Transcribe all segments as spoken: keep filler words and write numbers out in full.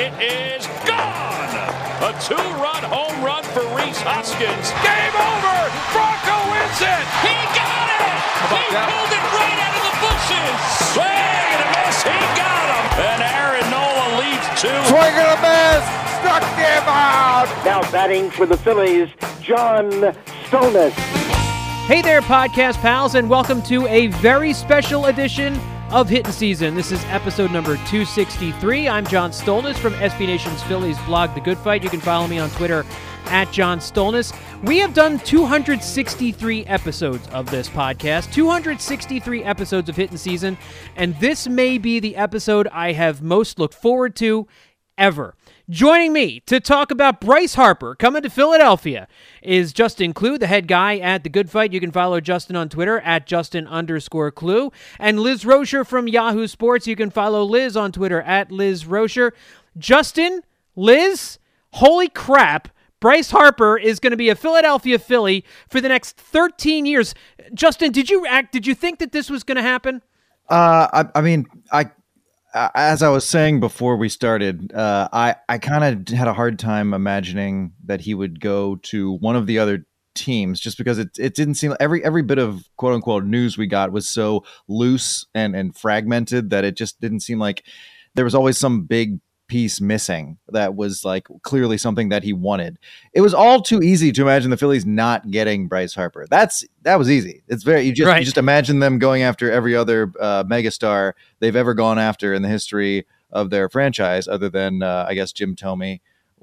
it is gone. A two-run home run for Rhys Hoskins. Game over. Bronco wins it. He got it. He that? pulled it right out of the bushes. Swing and a miss. He got him. And Aaron Nola leads two. Swing and a miss. Struck him out. Now batting for the Phillies, John Stolnis. Hey there, podcast pals, and welcome to a very special edition of Hittin' Season. This is episode number two sixty-three. I'm John Stolnis from S B Nation's Phillies blog, The Good Fight. You can follow me on Twitter at John Stolnis. We have done two hundred sixty-three episodes of this podcast, two hundred sixty-three episodes of Hittin' Season, and this may be the episode I have most looked forward to ever. Joining me to talk about Bryce Harper coming to Philadelphia is Justin Klugh, the head guy at The Good Fight. You can follow Justin on Twitter at Justin underscore Klugh. And Liz Rocher from Yahoo Sports. You can follow Liz on Twitter at Liz Rocher. Justin, Liz, holy crap, Bryce Harper is going to be a Philadelphia Philly for the next thirteen years. Justin, did you act? Did you think that this was going to happen? Uh, I, I mean, I. As I was saying before we started, uh, I, I kind of had a hard time imagining that he would go to one of the other teams just because it it didn't seem every every bit of quote unquote news we got was so loose and, and fragmented that it just didn't seem like there was always some big piece missing that was like clearly something that he wanted. It was all too easy to imagine the Phillies not getting Bryce Harper. That's that was easy. It's very you just right. you just imagine them going after every other uh, megastar they've ever gone after in the history of their franchise, other than uh, I guess Jim Thome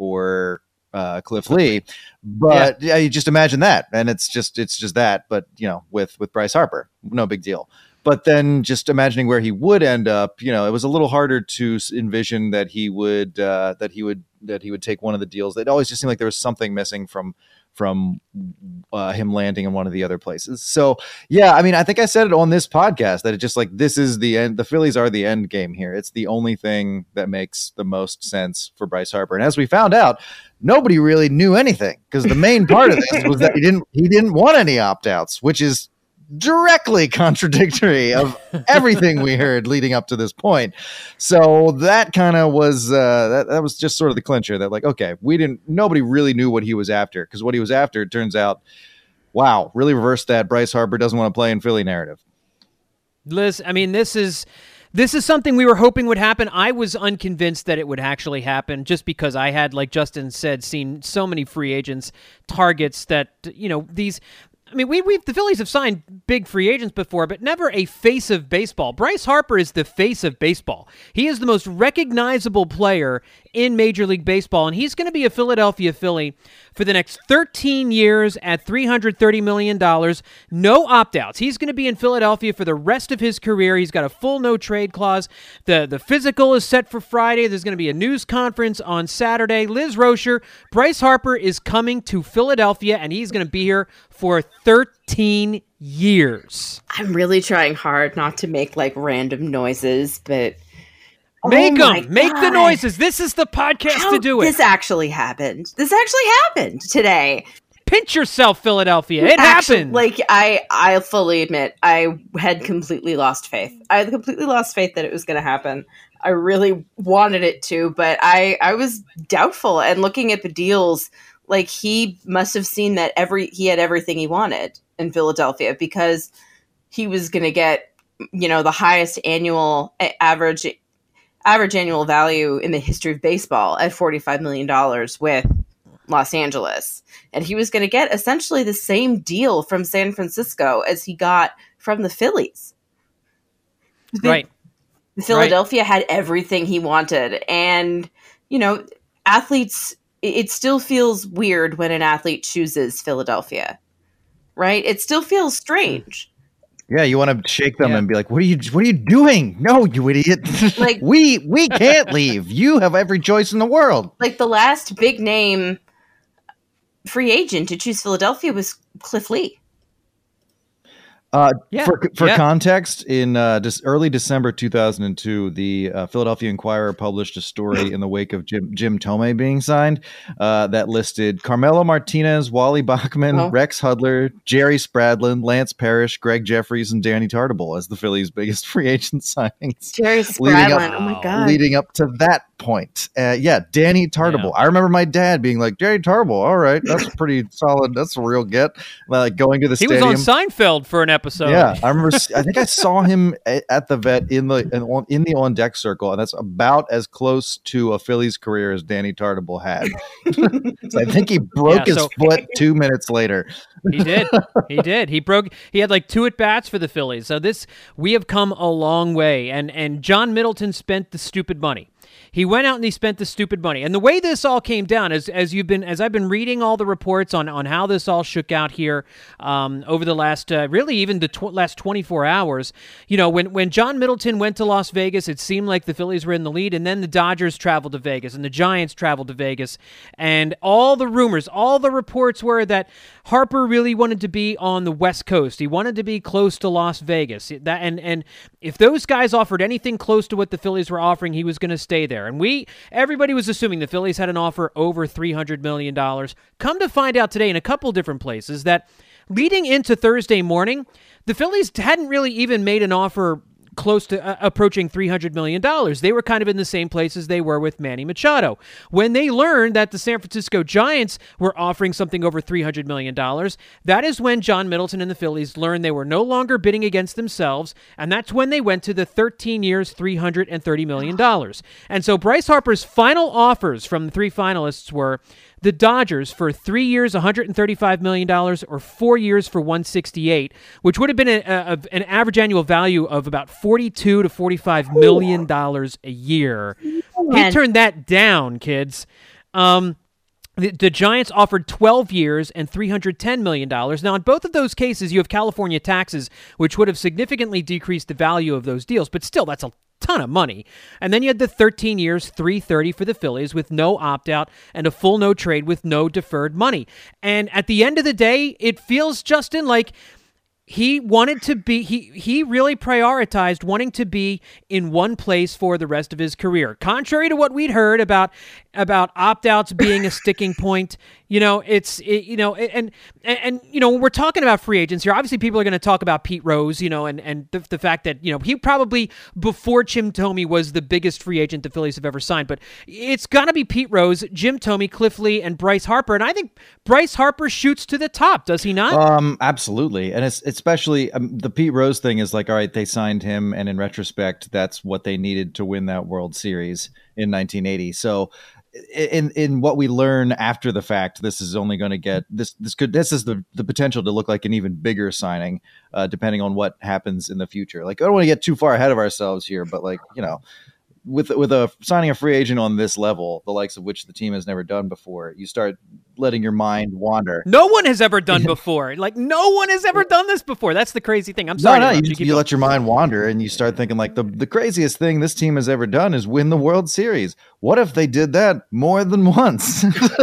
or uh, Cliff Lee. But yeah. yeah, you just imagine that, and it's just it's just that. But you know, with with Bryce Harper, no big deal. But then just imagining where he would end up, you know, it was a little harder to envision that he would uh, that he would that he would take one of the deals. It always just seemed like there was something missing from from uh, him landing in one of the other places. So, yeah, I mean, I think I said it on this podcast that it just like this is the end. The Phillies are the end game here. It's the only thing that makes the most sense for Bryce Harper. And as we found out, nobody really knew anything because the main part of this was that he didn't he didn't want any opt outs, which is directly contradictory of everything we heard leading up to this point. So that kind of was uh, that, that was just sort of the clincher that like, okay, we didn't nobody really knew what he was after, because what he was after, it turns out, wow, really reversed that Bryce Harper doesn't want to play in Philly narrative. Liz, I mean, this is This is something we were hoping would happen. I was unconvinced that it would actually happen just because I had, like Justin said, seen so many free agents targets that, you know, these I mean, we we've the Phillies have signed big free agents before, but never a face of baseball. Bryce Harper is the face of baseball. He is the most recognizable player in Major League Baseball, and he's going to be a Philadelphia Philly for the next thirteen years at three hundred thirty million dollars. No opt-outs. He's going to be in Philadelphia for the rest of his career. He's got a full no-trade clause. The, the physical is set for Friday. There's going to be a news conference on Saturday. Liz Rocher, Bryce Harper is coming to Philadelphia, and he's going to be here for thirteen years. I'm really trying hard not to make like random noises, but make oh them, make the noises. This is the podcast How to do it. This actually happened. This actually happened today. Pinch yourself, Philadelphia. It actually, happened. Like I, I fully admit, I had completely lost faith. I had completely lost faith that it was going to happen. I really wanted it to, but I, I was doubtful. And looking at the deals, like he must have seen that every he had everything he wanted in Philadelphia, because he was going to get, you know, the highest annual average average annual value in the history of baseball at forty-five million dollars with Los Angeles. And he was going to get essentially the same deal from San Francisco as he got from the Phillies. Right. Philadelphia right. had everything he wanted. And, you know, athletes, it still feels weird when an athlete chooses Philadelphia, right? It still feels strange. Yeah, you want to shake them yeah. and be like, "What are you? What are you doing? No, you idiot! Like we we can't leave. You have every choice in the world." Like the last big name free agent to choose Philadelphia was Cliff Lee. Uh, Yeah. For for Yeah. context, in uh, dis- early December two thousand two, the uh, Philadelphia Inquirer published a story in the wake of Jim, Jim Thome being signed uh, that listed Carmelo Martinez, Wally Bachman, Oh. Rex Hudler, Jerry Spradlin, Lance Parrish, Greg Jeffries, and Danny Tartable as the Phillies' biggest free agent signings. Jerry Leading up- Spradlin. Oh my god. Leading up to that point, uh, yeah, Danny Tartable. I remember my dad being like, "Danny Tartable, all right, that's pretty solid. That's a real get." Like going to the He stadium. was on Seinfeld for an episode. Yeah, I remember. I think I saw him a- at the vet in the in, on- in the on deck circle, and that's about as close to a Phillies career as Danny Tartable had. So I think he broke Yeah, his so- foot two minutes later. He did. He did. He broke. He had like two at bats for the Phillies. So this, we have come a long way. And and John Middleton spent the stupid money. He went out and he spent the stupid money. And the way this all came down, as as you've been, as I've been reading all the reports on on how this all shook out here um, over the last, uh, really even the tw- last twenty-four hours. You know, when when John Middleton went to Las Vegas, it seemed like the Phillies were in the lead, and then the Dodgers traveled to Vegas, and the Giants traveled to Vegas, and all the rumors, all the reports were that Harper really wanted to be on the West Coast. He wanted to be close to Las Vegas. That and and if those guys offered anything close to what the Phillies were offering, he was going to stay there. And we, everybody was assuming the Phillies had an offer over three hundred million dollars. Come to find out today in a couple different places that leading into Thursday morning, the Phillies hadn't really even made an offer close to uh, approaching three hundred million dollars. They were kind of in the same place as they were with Manny Machado. When they learned that the San Francisco Giants were offering something over three hundred million dollars, that is when John Middleton and the Phillies learned they were no longer bidding against themselves, and that's when they went to the thirteen years, three hundred thirty million dollars. And so Bryce Harper's final offers from the three finalists were the Dodgers for three years, one hundred thirty-five million dollars, or four years for one hundred sixty-eight, which would have been a, a, an average annual value of about forty-two to forty-five million dollars a year. He turned that down, kids. Um, the, the Giants offered twelve years and three hundred ten million dollars. Now, in both of those cases, you have California taxes, which would have significantly decreased the value of those deals, but still, that's a ton of money. And then you had the thirteen years, three hundred thirty for the Phillies with no opt-out and a full no trade with no deferred money. And at the end of the day, it feels, Justin, like he wanted to be, he he really prioritized wanting to be in one place for the rest of his career. Contrary to what we'd heard about about opt-outs being a sticking point, you know, it's, it, you know, and, and, and, you know, when we're talking about free agents here, obviously people are going to talk about Pete Rose, you know, and, and the, the fact that, you know, he probably, before Jim Thome, was the biggest free agent the Phillies have ever signed, but it's got to be Pete Rose, Jim Thome, Cliff Lee, and Bryce Harper, and I think Bryce Harper shoots to the top, does he not? Um, absolutely. And it's especially um, the Pete Rose thing is like, all right, they signed him, and in retrospect, that's what they needed to win that World Series in nineteen eighty. So in in what we learn after the fact, this is only going to get this this could this is the the potential to look like an even bigger signing, uh, depending on what happens in the future. Like, I don't want to get too far ahead of ourselves here, but like, you know, with with a signing a free agent on this level, the likes of which the team has never done before, you start letting your mind wander. No one has ever done before. Like, no one has ever done this before. That's the crazy thing. I'm sorry. No, no, to you, interrupt you, Keep let your mind wander and you start thinking like the, the craziest thing this team has ever done is win the World Series. What if they did that more than once?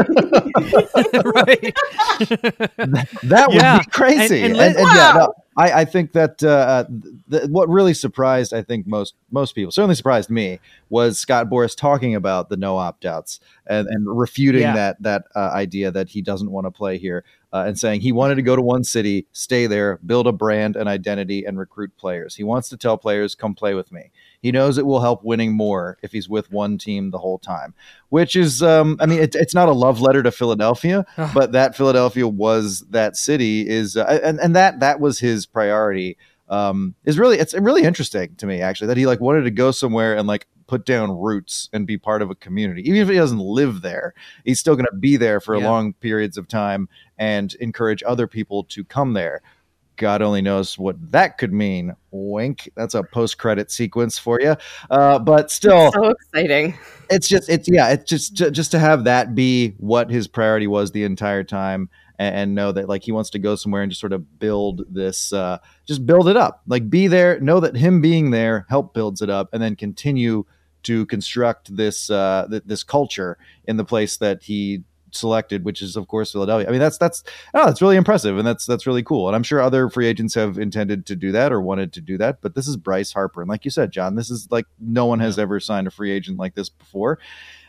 right. that, that would Yeah. be crazy. And- And, and and, Liz- yeah, no, I, I think that uh, th- what really surprised, I think most most people, certainly surprised me, was Scott Boras talking about the no opt-outs and, and refuting Yeah. that that uh, idea that he doesn't want to play here. Uh, and saying he wanted to go to one city, stay there, build a brand and identity, and recruit players. He wants to tell players, come play with me. He knows it will help winning more if he's with one team the whole time, which is, um, I mean, it, it's not a love letter to Philadelphia, but that Philadelphia was that city is, uh, and, and that that was his priority. Um, is really, it's really interesting to me, actually, that he like wanted to go somewhere and like put down roots and be part of a community. Even if he doesn't live there, he's still going to be there for Yeah. long periods of time and encourage other people to come there. God only knows what that could mean. Wink. That's a post-credit sequence for you. Uh, but still, So exciting. it's just, it's yeah, it's just, ju- just to have that be what his priority was the entire time, and, and know that like he wants to go somewhere and just sort of build this, uh, just build it up, like be there, know that him being there help builds it up, and then continue to construct this, uh, th- this culture in the place that he selected, which is of course Philadelphia. I mean, that's that's oh, it's really impressive, and that's that's really cool. And I'm sure other free agents have intended to do that or wanted to do that, but this is Bryce Harper, and like you said, John, this is like no one has ever signed a free agent like this before.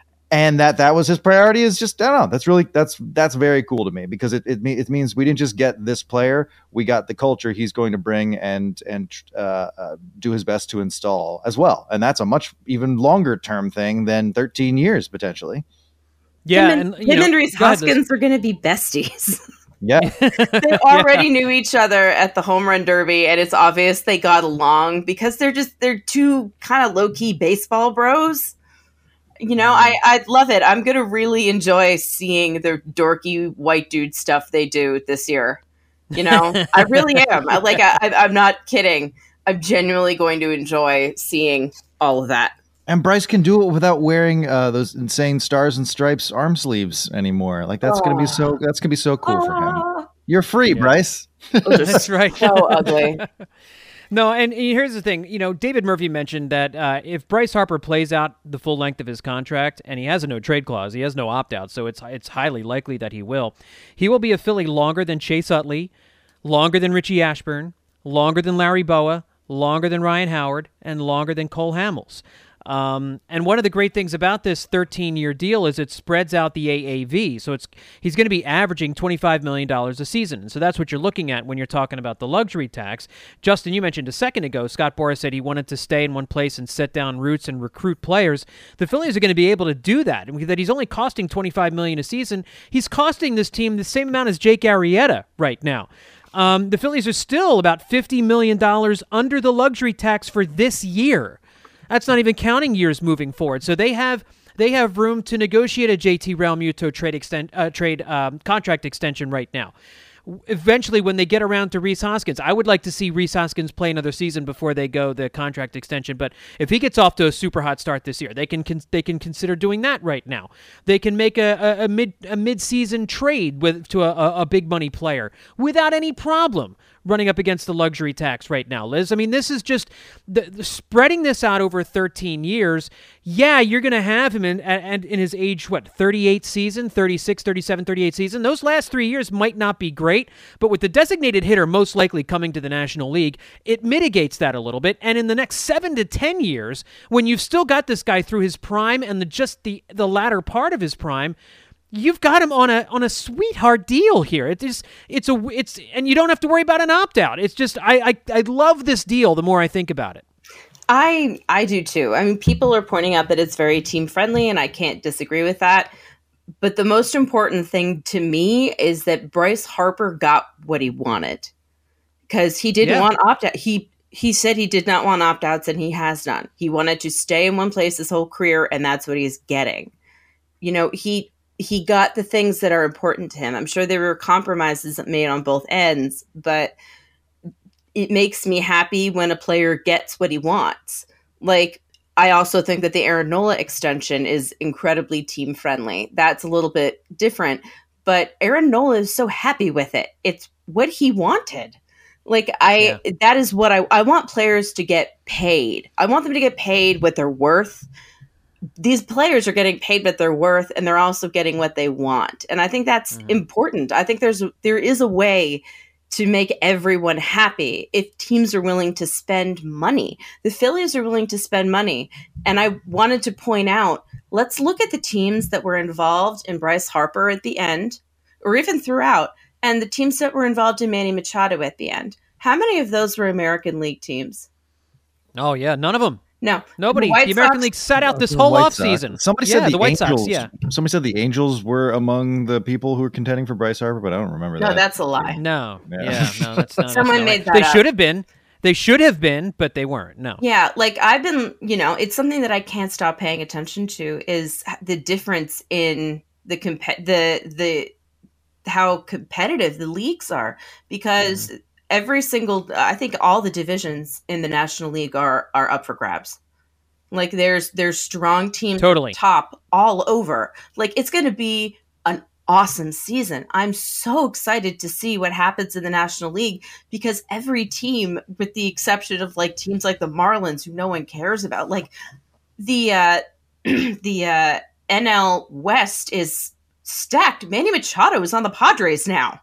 And that that was his priority is just, I don't know, that's really, that's that's very cool to me, because it it, it means we didn't just get this player, we got the culture he's going to bring and and uh, uh, do his best to install as well. And that's a much even longer term thing than thirteen years potentially. Yeah. Him and, and, you him know, and Reese go ahead, Hoskins are going to be besties. Yeah. They already knew each other at the home run derby, and it's obvious they got along because they're just, they're two kind of low key baseball bros. You know, I, I love it. I'm going to really enjoy seeing the dorky white dude stuff they do this year. You know, I really am. I, like, I, I'm not kidding. I'm genuinely going to enjoy seeing all of that. And Bryce can do it without wearing uh, those insane stars and stripes arm sleeves anymore. Like that's going to be so, that's going to be so cool for him. You're free, yeah. Bryce. That's right. So ugly. No, and here's the thing. You know, David Murphy mentioned that uh, if Bryce Harper plays out the full length of his contract, and he has a no-trade clause, he has no opt-out, so it's it's highly likely that he will, he will be a Philly longer than Chase Utley, longer than Richie Ashburn, longer than Larry Boa, longer than Ryan Howard, and longer than Cole Hamels. Um, and one of the great things about this thirteen-year deal is it spreads out the A A V. So it's he's going to be averaging twenty-five million dollars a season. So that's what you're looking at when you're talking about the luxury tax. Justin, you mentioned a second ago, Scott Boras said he wanted to stay in one place and set down roots and recruit players. The Phillies are going to be able to do that. And that he's only costing twenty-five million dollars a season. He's costing this team the same amount as Jake Arrieta right now. Um, the Phillies are still about fifty million dollars under the luxury tax for this year. That's not even counting years moving forward. So they have they have room to negotiate a J T Realmuto trade extend uh, trade um, contract extension right now. Eventually, when they get around to Reese Hoskins, I would like to see Reese Hoskins play another season before they go the contract extension. But if he gets off to a super hot start this year, they can con- they can consider doing that right now. They can make a, a, a mid a mid season trade with to a, a big money player without any problem. Running up against the luxury tax right now, Liz. I mean, this is just the, the spreading this out over thirteen years. Yeah, you're going to have him in and in his age, what, thirty-eight season, thirty-six, thirty-seven, thirty-eight season. Those last three years might not be great, but with the designated hitter most likely coming to the National League, it mitigates that a little bit. And in the next seven to ten years, when you've still got this guy through his prime and the just the the latter part of his prime, you've got him on a on a sweetheart deal here. It is it's a it's and you don't have to worry about an opt out. It's just I, I I love this deal. The more I think about it, I I do too. I mean, people are pointing out that it's very team friendly, and I can't disagree with that. But the most important thing to me is that Bryce Harper got what he wanted, because he didn't yeah. want opt out. He he said he did not want opt outs, and he has none. He wanted to stay in one place his whole career, and that's what he's getting. You know, he. He got the things that are important to him. I'm sure there were compromises made on both ends, but it makes me happy when a player gets what he wants. Like, I also think that the Aaron Nola extension is incredibly team friendly. That's a little bit different, but Aaron Nola is so happy with it. It's what he wanted. Like, I, yeah. that is what I, I want players to get paid. I want them to get paid what they're worth. These players are getting paid what they're worth, and they're also getting what they want. And I think that's mm-hmm. important. I think there's there is a way to make everyone happy if teams are willing to spend money. The Phillies are willing to spend money. And I wanted to point out, let's look at the teams that were involved in Bryce Harper at the end, or even throughout, and the teams that were involved in Manny Machado at the end. How many of those were American League teams? Oh, yeah, none of them. No, nobody. The, the American Sox, League sat out this whole White offseason. Sox. Somebody yeah, said the, the White Angels. Sox. Yeah. Somebody said the Angels were among the people who were contending for Bryce Harper, but I don't remember no, that. No, that's a lie. No. Yeah, yeah no, that's not. Someone that's not made right. that They up. should have been. They should have been, but they weren't. No. Yeah, like I've been, you know, it's something that I can't stop paying attention to is the difference in the comp- the the how competitive the leagues are, because mm-hmm. every single, I think all the divisions in the National League are are up for grabs. Like there's there's strong teams totally. top all over. Like it's going to be an awesome season. I'm so excited to see what happens in the National League, because every team, with the exception of like teams like the Marlins, who no one cares about, like the uh, the uh, N L West is stacked. Manny Machado is on the Padres now.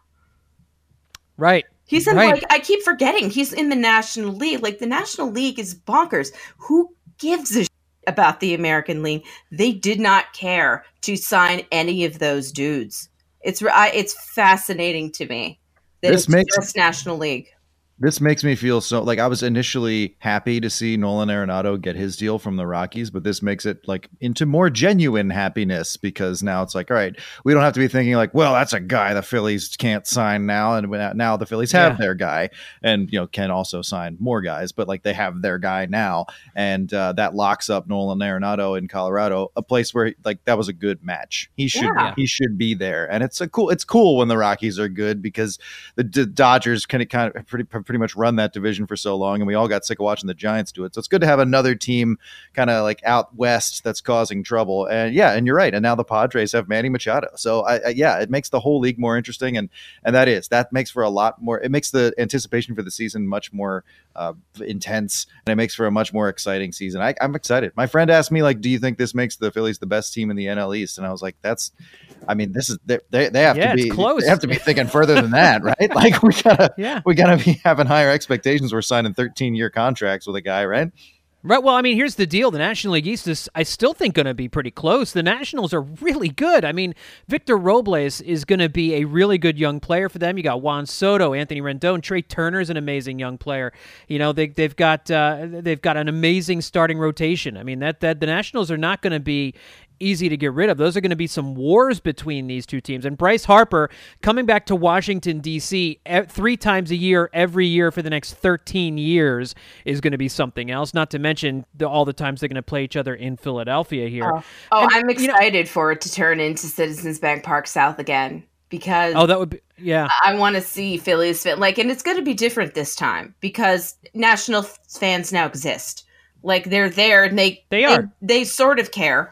Right. He's in, right. like, I keep forgetting, he's in the National League. Like, the National League is bonkers. Who gives a shit about the American League? They did not care to sign any of those dudes. It's I, it's fascinating to me that This it's makes- just National League. This makes me feel so like I was initially happy to see Nolan Arenado get his deal from the Rockies, but this makes it like into more genuine happiness because now it's like, all right, we don't have to be thinking like, well, that's a guy the Phillies can't sign now. And now the Phillies have yeah. their guy and, you know, can also sign more guys, but like they have their guy now. And uh, that locks up Nolan Arenado in Colorado, a place where like that was a good match. He should, yeah. he should be there. And it's a cool, it's cool when the Rockies are good because the D- Dodgers can kind of pretty, pretty much run that division for so long, and we all got sick of watching the Giants do it. So it's good to have another team kind of like out west that's causing trouble. And yeah, and you're right. And now the Padres have Manny Machado. So I, I yeah, it makes the whole league more interesting, and and that is that makes for a lot more. It makes the anticipation for the season much more uh, intense, and it makes for a much more exciting season. I, I'm excited. My friend asked me like, "Do you think this makes the Phillies the best team in the N L East?" And I was like, "That's." I mean, this is they they, they have yeah, to be it's close. They have to be thinking further than that, right? Like we gotta yeah. we gotta be having higher expectations. We're signing thirteen year contracts with a guy, right? Right. Well, I mean, here's the deal. The National League East is, I still think, going to be pretty close. The Nationals are really good. I mean, Victor Robles is going to be a really good young player for them. You got Juan Soto, Anthony Rendon, Trey Turner is an amazing young player. You know, they, they've got uh, they've got an amazing starting rotation. I mean, that that the Nationals are not going to be easy to get rid of. Those are going to be some wars between these two teams. And Bryce Harper coming back to Washington, D C three times a year, every year for the next thirteen years is going to be something else, not to mention the, all the times they're going to play each other in Philadelphia here. Oh, oh and, I'm excited you know, for it to turn into Citizens Bank Park South again because oh, that would be, yeah. I want to see Phillies fit like, and it's going to be different this time because National fans now exist. Like they're there and they, they are, they, they sort of care.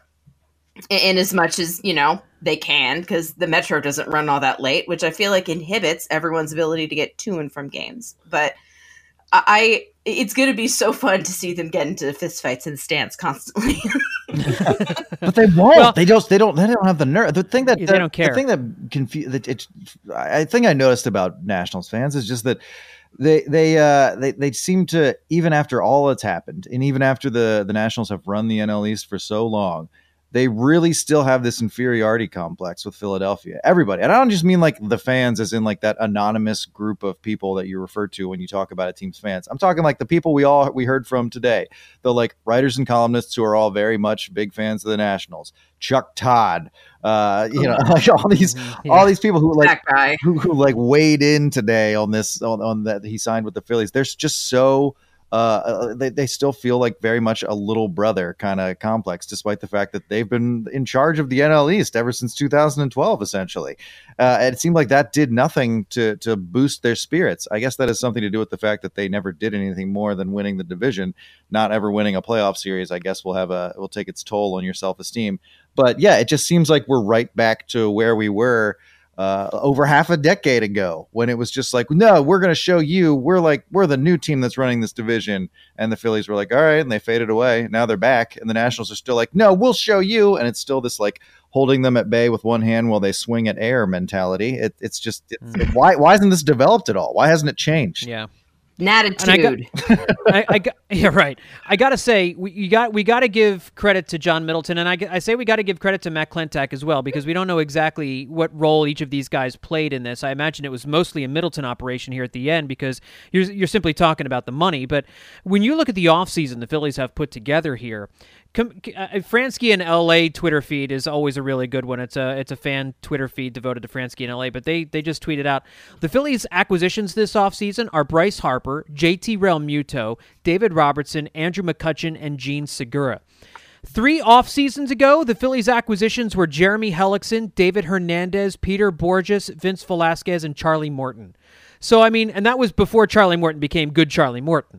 In as much as, you know, they can, because the Metro doesn't run all that late, which I feel like inhibits everyone's ability to get to and from games. But I, it's going to be so fun to see them get into fistfights in the stands constantly. But they won't. Well, they don't. They don't. They don't have the nerve. The thing that they the, don't care. The thing that confuse. That it's. I think I noticed about Nationals fans is just that. They they uh they, they seem to, even after all that's happened, and even after the the Nationals have run the N L East for so long, they really still have this inferiority complex with Philadelphia. Everybody. And I don't just mean like the fans as in like that anonymous group of people that you refer to when you talk about a team's fans. I'm talking like the people we all we heard from today, the like writers and columnists who are all very much big fans of the Nationals. Chuck Todd, uh, you know, like all these yeah. all these people who like who, who like weighed in today on this on, on that he signed with the Phillies. There's just so Uh, they, they still feel like very much a little brother kind of complex, despite the fact that they've been in charge of the N L East ever since two thousand twelve, essentially. Uh, and it seemed like that did nothing to to boost their spirits. I guess that has something to do with the fact that they never did anything more than winning the division. Not ever winning a playoff series, I guess, will have a will take its toll on your self-esteem. But yeah, it just seems like we're right back to where we were uh, over half a decade ago, when it was just like, no, we're going to show you, we're like, we're the new team that's running this division. And the Phillies were like, all right. And they faded away. Now they're back. And the Nationals are still like, no, we'll show you. And it's still this like holding them at bay with one hand while they swing at air mentality. It, it's just, it's, mm. it, why, why hasn't this developed at all? Why hasn't it changed? Yeah. Natitude. I got, I, I got, yeah, right. I got to say, we you got we got to give credit to John Middleton, and I, I say we got to give credit to Matt Klentak as well, because we don't know exactly what role each of these guys played in this. I imagine it was mostly a Middleton operation here at the end, because you're you're simply talking about the money. But when you look at the offseason the Phillies have put together here, Com- uh, Fransky and L A Twitter feed is always a really good one. It's a it's a fan Twitter feed devoted to Fransky and L A, but they they just tweeted out, the Phillies acquisitions this offseason are Bryce Harper, J T Realmuto, David Robertson, Andrew McCutchen, and Gene Segura. Three off seasons ago, the Phillies acquisitions were Jeremy Hellickson, David Hernandez, Peter Borges, Vince Velasquez, and Charlie Morton. So, I mean, and that was before Charlie Morton became good Charlie Morton.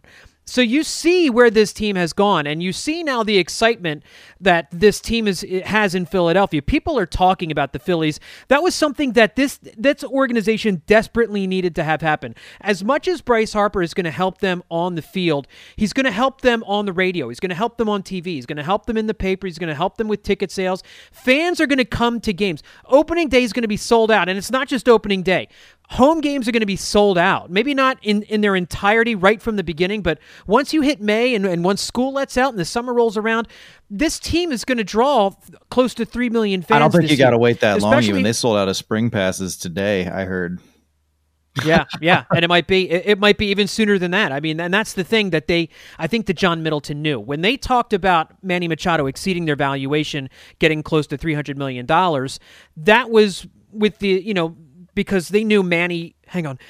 So you see where this team has gone, and you see now the excitement that this team is has in Philadelphia. People are talking about the Phillies. That was something that this this organization desperately needed to have happen. As much as Bryce Harper is going to help them on the field, he's going to help them on the radio. He's going to help them on T V. He's going to help them in the paper. He's going to help them with ticket sales. Fans are going to come to games. Opening day is going to be sold out, and it's not just opening day. Home games are going to be sold out. Maybe not in, in their entirety right from the beginning, but once you hit May and, and once school lets out and the summer rolls around, this team is going to draw close to three million fans. I don't think you got to wait that Especially, long even. They sold out of spring passes today, I heard. yeah, yeah, and it might be it, it might be even sooner than that. I mean, and that's the thing that they, I think that John Middleton knew. When they talked about Manny Machado exceeding their valuation, getting close to three hundred million dollars, that was with the, you know, because they knew Manny, hang on.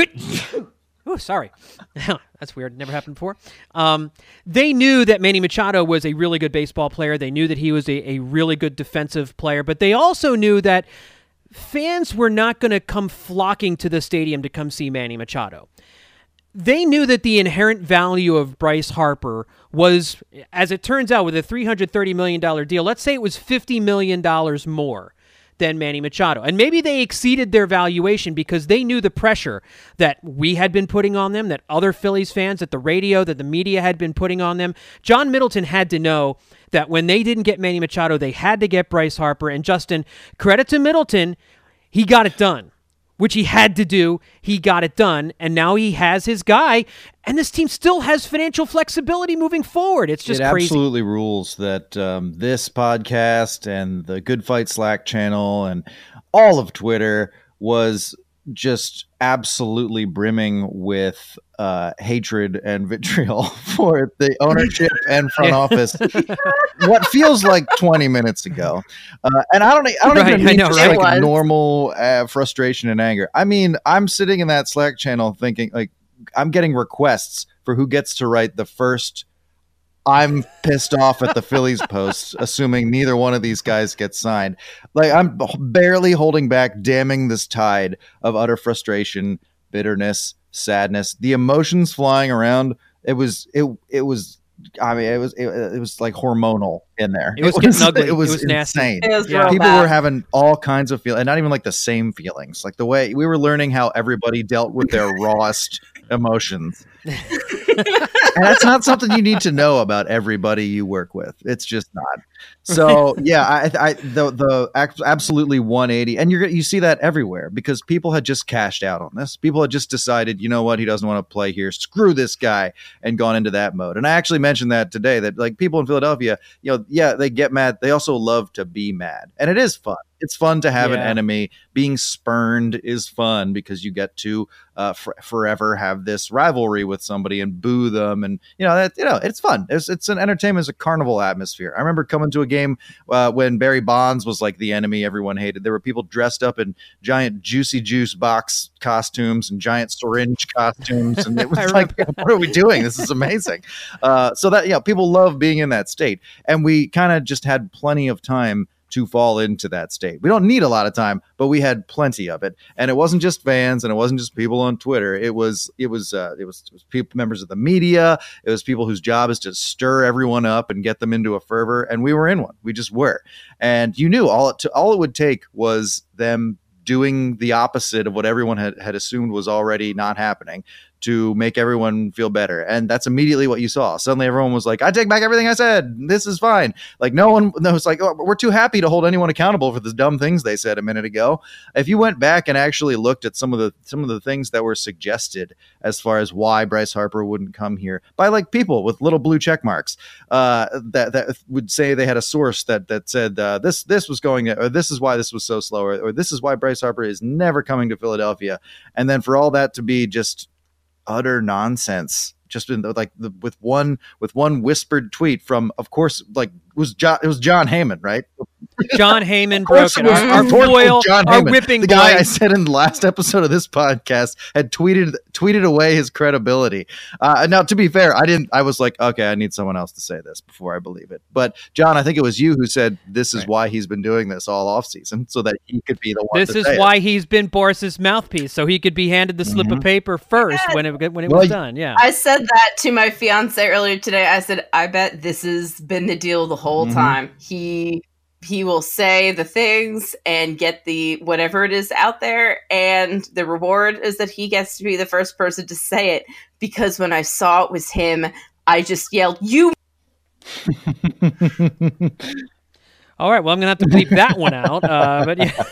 Oh, sorry. That's weird. Never happened before. Um, they knew that Manny Machado was a really good baseball player. They knew that he was a, a really good defensive player, but they also knew that fans were not going to come flocking to the stadium to come see Manny Machado. They knew that the inherent value of Bryce Harper was, as it turns out, with a three hundred thirty million dollars deal, let's say it was fifty million dollars more than Manny Machado. And maybe they exceeded their valuation because they knew the pressure that we had been putting on them, that other Phillies fans, that the radio, that the media had been putting on them. John Middleton had to know that when they didn't get Manny Machado, they had to get Bryce Harper. And Justin, credit to Middleton, he got it done, which he had to do. He got it done, and now he has his guy, and this team still has financial flexibility moving forward. It's just it crazy. It absolutely rules that um, this podcast and the Good Fight Slack channel and all of Twitter was just absolutely brimming with uh, hatred and vitriol for the ownership and front yeah. office. What feels like twenty minutes ago, uh, and I don't, I don't right, even mean I know, just right? like normal uh, frustration and anger. I mean, I'm sitting in that Slack channel thinking, like, I'm getting requests for who gets to write the first I'm pissed off at the Phillies posts, assuming neither one of these guys gets signed. Like, I'm barely holding back, damming this tide of utter frustration, bitterness, sadness, the emotions flying around. It was, it, it was, I mean, it was, it, it was like hormonal in there. It was, it was getting ugly. It was, it was insane. It was yeah. People bad. were having all kinds of feelings, and not even like the same feelings. Like the way we were learning how everybody dealt with their rawest emotions. And that's not something you need to know about everybody you work with. It's just not. So yeah, I, I the the absolutely one eighty, and you're you see that everywhere because people had just cashed out on this. People had just decided, you know what, he doesn't want to play here. Screw this guy, and gone into that mode. And I actually mentioned that today. That like people in Philadelphia, you know, yeah, they get mad. They also love to be mad, and it is fun. It's fun to have yeah. an enemy. Being spurned is fun because you get to uh, f- forever have this rivalry with somebody and boo them, and you know that you know it's fun. It's it's an entertainment, it's a carnival atmosphere. I remember coming to a game uh, when Barry Bonds was like the enemy everyone hated. There were people dressed up in giant Juicy Juice box costumes and giant syringe costumes, and it was like, what are we doing? This is amazing. Uh, so that yeah, people love being in that state, and we kind of just had plenty of time to fall into that state. We don't need a lot of time, but we had plenty of it. And it wasn't just fans, and it wasn't just people on Twitter. It was it was uh, it was, it was people, members of the media. It was people whose job is to stir everyone up and get them into a fervor. And we were in one. We just were. And you knew all it to, all it would take was them doing the opposite of what everyone had, had assumed was already not happening to make everyone feel better. And that's immediately what you saw. Suddenly everyone was like, I take back everything I said. This is fine. Like no one was like, oh, we're too happy to hold anyone accountable for the dumb things they said a minute ago. If you went back and actually looked at some of the some of the things that were suggested as far as why Bryce Harper wouldn't come here by like people with little blue check marks uh, that, that would say they had a source that that said uh, this this was going or this is why this was so slow or, or this is why Bryce Harper is never coming to Philadelphia. And then for all that to be just utter nonsense, just in the, like the, with one with one whispered tweet from, of course, like it was John, it was John Heyman, right? John Heyman broke it. Our, our Poor foil, John our Heyman. whipping The guy boy. I said in the last episode of this podcast had tweeted tweeted away his credibility. Uh, now, to be fair, I didn't. I was like, okay, I need someone else to say this before I believe it. But John, I think it was you who said this is Right. why he's been doing this all off season, so that he could be the one. This to is say why it. he's been Boris's mouthpiece, so he could be handed the slip Mhm. of paper first Yeah. when it when it Well, was done. Yeah. I said that to my fiance earlier today. I said, I bet this has been the deal the whole Mhm. time. He he will say the things and get the whatever it is out there, and the reward is that he gets to be the first person to say it, because when I saw it was him, I just yelled, "You!" All right, well, I'm going to have to bleep that one out. Uh,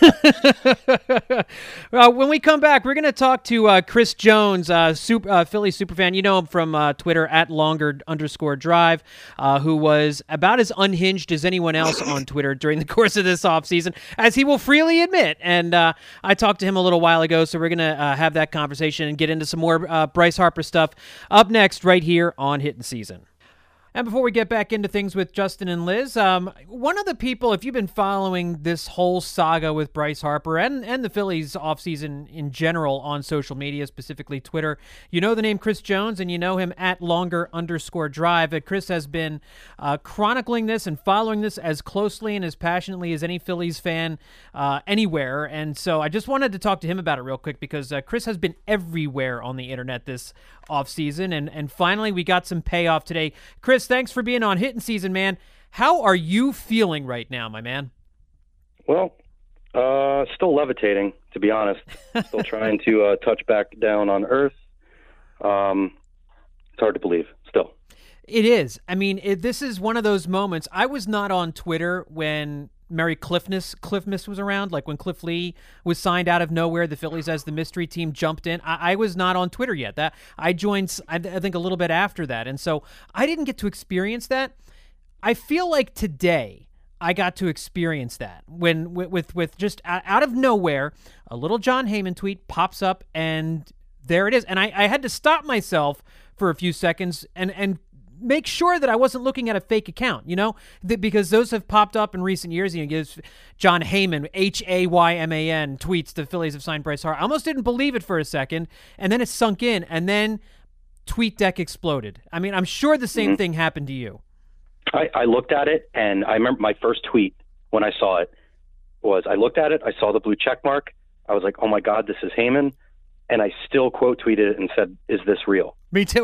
but yeah. uh, when we come back, we're going to talk to uh, Chris Jones, uh, super, uh, Philly superfan. You know him from uh, Twitter, at longer underscore drive, uh, who was about as unhinged as anyone else on Twitter during the course of this offseason, as he will freely admit. And uh, I talked to him a little while ago, so we're going to uh, have that conversation and get into some more uh, Bryce Harper stuff up next right here on Hittin' Season. And before we get back into things with Justin and Liz, um, one of the people, if you've been following this whole saga with Bryce Harper and, and the Phillies offseason in general on social media, specifically Twitter, you know the name Chris Jones, and you know him at longer underscore drive. Uh, Chris has been uh, chronicling this and following this as closely and as passionately as any Phillies fan uh, anywhere. And so I just wanted to talk to him about it real quick, because uh, Chris has been everywhere on the internet this offseason, and, and finally we got some payoff today. Chris, thanks for being on Hittin' Season, man. How are you feeling right now, my man? Well, uh, still levitating, to be honest. Still trying to uh, touch back down on Earth. Um, it's hard to believe, still. It is. I mean, it, this is one of those moments. I was not on Twitter when Merry Cliffness, Cliffness was around, like when Cliff Lee was signed out of nowhere, the Phillies as the mystery team jumped in. I, I was not on Twitter yet. That I joined, I, I think, a little bit after that, and so I didn't get to experience that. I feel like today I got to experience that when with with, with just out of nowhere, a little John Heyman tweet pops up, and there it is. And I, I had to stop myself for a few seconds and and. make sure that I wasn't looking at a fake account, you know, that because those have popped up in recent years. You know, gives John Heyman, H A Y M A N, tweets the Phillies have signed Bryce Harper. I almost didn't believe it for a second, and then it sunk in, and then TweetDeck exploded. I mean, I'm sure the same mm-hmm. thing happened to you. I, I looked at it, and I remember my first tweet when I saw it was, I looked at it, I saw the blue check mark, I was like, oh my God, this is Heyman, and I still quote tweeted it and said, is this real? Me too.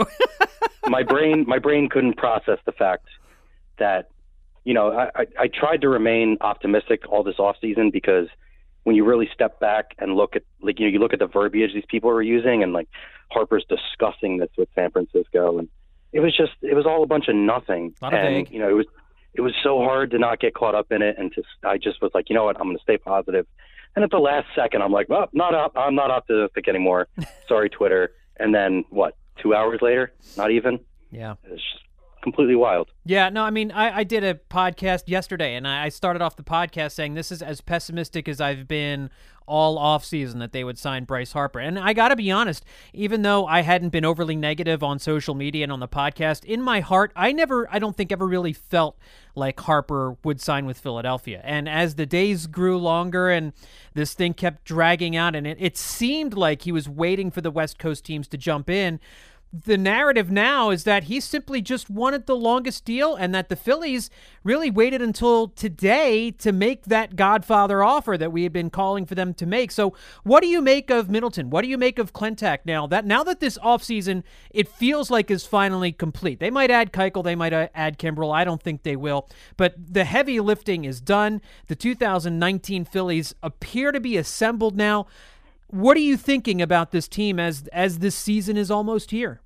my brain my brain couldn't process the fact that, you know, I, I, I tried to remain optimistic all this offseason, because when you really step back and look at, like, you know, you look at the verbiage these people are using, and like Harper's discussing this with San Francisco, and it was just, it was all a bunch of nothing. A lot of and, vague. you know, it was, it was so hard to not get caught up in it. And just, I just was like, you know what, I'm going to stay positive. And at the last second, I'm like, well, not up. I'm not optimistic anymore. Sorry, Twitter. And then what, two hours later, not even. Yeah. It's just completely wild. Yeah, no, I mean, I, I did a podcast yesterday, and I started off the podcast saying this is as pessimistic as I've been all offseason that they would sign Bryce Harper. And I got to be honest, even though I hadn't been overly negative on social media and on the podcast, in my heart, I never, I don't think ever really felt like Harper would sign with Philadelphia. And as the days grew longer and this thing kept dragging out, and it, it seemed like he was waiting for the West Coast teams to jump in, the narrative now is that he simply just wanted the longest deal, and that the Phillies really waited until today to make that Godfather offer that we had been calling for them to make. So what do you make of Middleton? What do you make of Klentak now that now that this offseason, it feels like is finally complete? They might add Keuchel, they might add Kimbrel. I don't think they will. But the heavy lifting is done. The two thousand nineteen Phillies appear to be assembled now. What are you thinking about this team as as this season is almost here?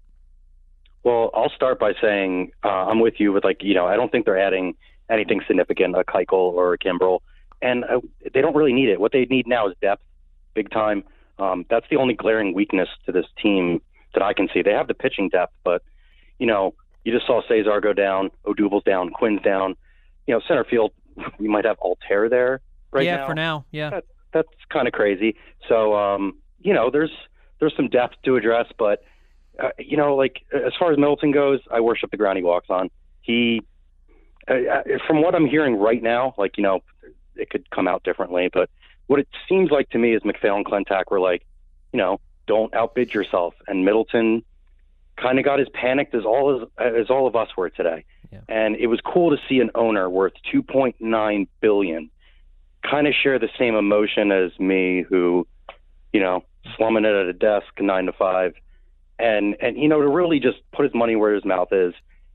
Well, I'll start by saying uh, I'm with you with, like, you know, I don't think they're adding anything significant, a Keuchel or a Kimbrel, and uh, they don't really need it. What they need now is depth, big time. Um, that's the only glaring weakness to this team that I can see. They have the pitching depth, but, you know, you just saw Cesar go down, Odubel's down, Quinn's down. You know, center field, we might have Altair there right yeah, now. Yeah, for now, yeah. That, that's kind of crazy. So, um, you know, there's there's some depth to address, but, uh, you know, like, as far as Middleton goes, I worship the ground he walks on. He, uh, from what I'm hearing right now, like, you know, could come out differently. But what it seems like to me is McPhail and Klentak were like, you know, don't outbid yourself. And Middleton kind of got as panicked as all as, as all of us were today. Yeah. And it was cool to see an owner worth two point nine billion dollars kind of share the same emotion as me, who, you know, slumming it at a desk nine to five, and and you know, to really just put his money where his mouth is,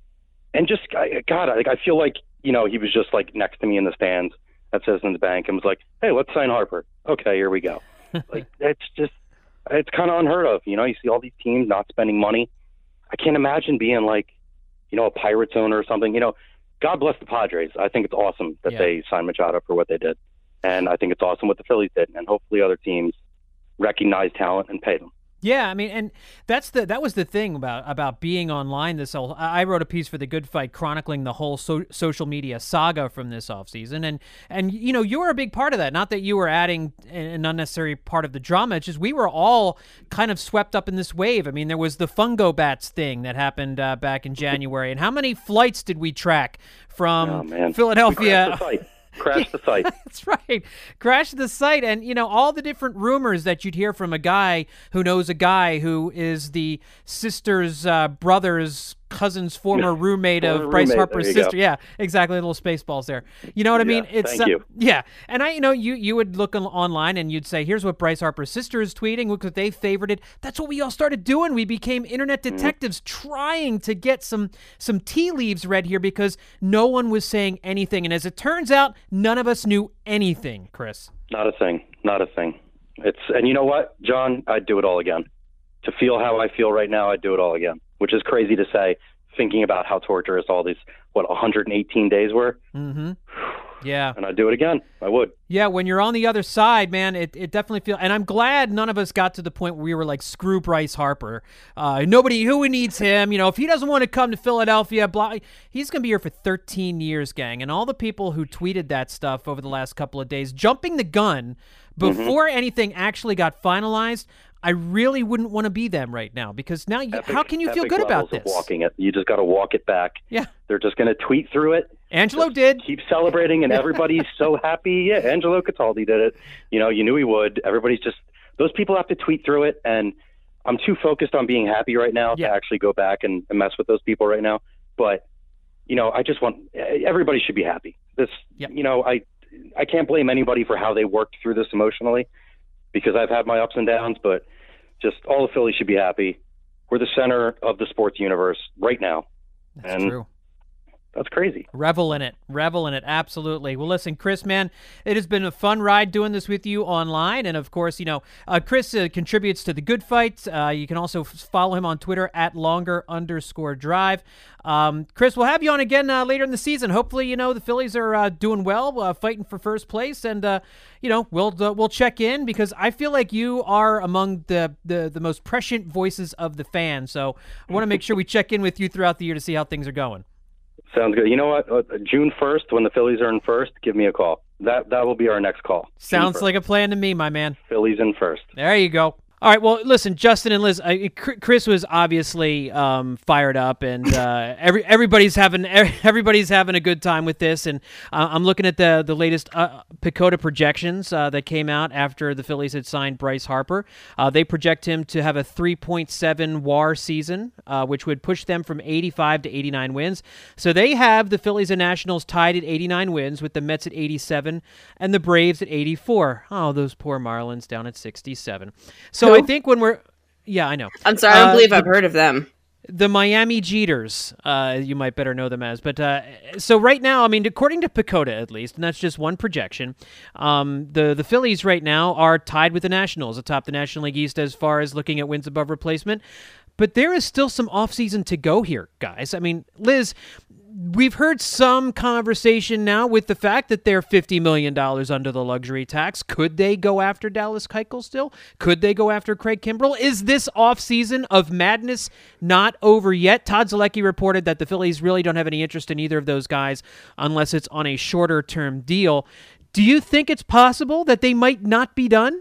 and just I, God, I, I feel like, you know, he was just like next to me in the stands at Citizens Bank and was like, "Hey, let's sign Harper." Okay, here we go. Like, it's just, it's kind of unheard of. You know, you see all these teams not spending money. I can't imagine being like, you know, a Pirates owner or something. You know, God bless the Padres. I think it's awesome that yeah. they signed Machado for what they did. And I think it's awesome what the Phillies did. And hopefully other teams recognize talent and pay them. Yeah, I mean, and that's the that was the thing about about being online. This whole I wrote a piece for The Good Fight chronicling the whole so, social media saga from this offseason. And and you know, you were a big part of that. Not that you were adding an unnecessary part of the drama. It's just we were all kind of swept up in this wave. I mean, there was the Fungo Bats thing that happened uh, back in January, and how many flights did we track from oh, man. Philadelphia? Crash the site. That's right. Crash the site. And, you know, all the different rumors that you'd hear from a guy who knows a guy who is the sister's uh, brother's cousin's former roommate former of Bryce roommate. Harper's sister. Go. Yeah, exactly. Little Spaceballs there. You know what I mean? Yeah, it's thank uh, you. Yeah. And I, you know, you, you would look on, online and you'd say, here's what Bryce Harper's sister is tweeting. Look what they favorited. That's what we all started doing. We became internet detectives mm-hmm. trying to get some, some tea leaves read here because no one was saying anything. And as it turns out, none of us knew anything, Chris. Not a thing. Not a thing. It's, and you know what, John, I'd do it all again. To feel how I feel right now, I'd do it all again, which is crazy to say, thinking about how torturous all these, what, one hundred eighteen days were. Mm-hmm. Yeah. And I'd do it again. I would. Yeah, when you're on the other side, man, it, it definitely feels... And I'm glad none of us got to the point where we were like, screw Bryce Harper. Uh, nobody who needs him. You know, if he doesn't want to come to Philadelphia, blah, he's going to be here for thirteen years, gang. And all the people who tweeted that stuff over the last couple of days, jumping the gun before mm-hmm. anything actually got finalized, I really wouldn't want to be them right now because now, you, epic, how can you feel good about this? Of walking it, you just got to walk it back. Yeah, they're just going to tweet through it. Angelo just did. Keep celebrating, and everybody's so happy. Yeah, Angelo Cataldi did it. You know, you knew he would. Everybody's just those people have to tweet through it, and I'm too focused on being happy right now yeah. to actually go back and, and mess with those people right now. But you know, I just want everybody should be happy. This, yep. you know, I I can't blame anybody for how they worked through this emotionally because I've had my ups and downs, but. Just all the Phillies should be happy. We're the center of the sports universe right now. That's and true. That's crazy. Revel in it. Revel in it. Absolutely. Well, listen, Chris, man, it has been a fun ride doing this with you online. And, of course, you know, uh, Chris uh, contributes to The Good Fight. Uh, you can also f- follow him on Twitter at longer underscore drive. Um, Chris, we'll have you on again uh, later in the season. Hopefully, you know, the Phillies are uh, doing well, uh, fighting for first place. And, uh, you know, we'll uh, we'll check in because I feel like you are among the, the, the most prescient voices of the fans. So I want to make sure we check in with you throughout the year to see how things are going. Sounds good. You know what? Uh, June first, when the Phillies are in first, give me a call. That that will be our next call. Sounds like a plan to me, my man. Phillies in first. There you go. All right, well, listen, Justin and Liz, uh, Chris was obviously um, fired up, and uh, every everybody's having everybody's having a good time with this. And uh, I'm looking at the the latest uh, PECOTA projections uh, that came out after the Phillies had signed Bryce Harper. Uh, they project him to have a three point seven W A R season, uh, which would push them from eighty-five to eighty-nine wins. So they have the Phillies and Nationals tied at eighty-nine wins, with the Mets at eighty-seven and the Braves at eighty-four. Oh, those poor Marlins down at sixty-seven. So. So I think when we're, yeah, I know. I'm sorry, I don't uh, believe I've heard of them. The Miami Jeters, uh, you might better know them as. But uh, so right now, I mean, according to PECOTA at least, and that's just one projection, um, the, the Phillies right now are tied with the Nationals atop the National League East as far as looking at wins above replacement. But there is still some offseason to go here, guys. I mean, Liz, we've heard some conversation now with the fact that they're fifty million dollars under the luxury tax. Could they go after Dallas Keuchel still? Could they go after Craig Kimbrell? Is this offseason of madness not over yet? Todd Zolecki reported that the Phillies really don't have any interest in either of those guys unless it's on a shorter-term deal. Do you think it's possible that they might not be done?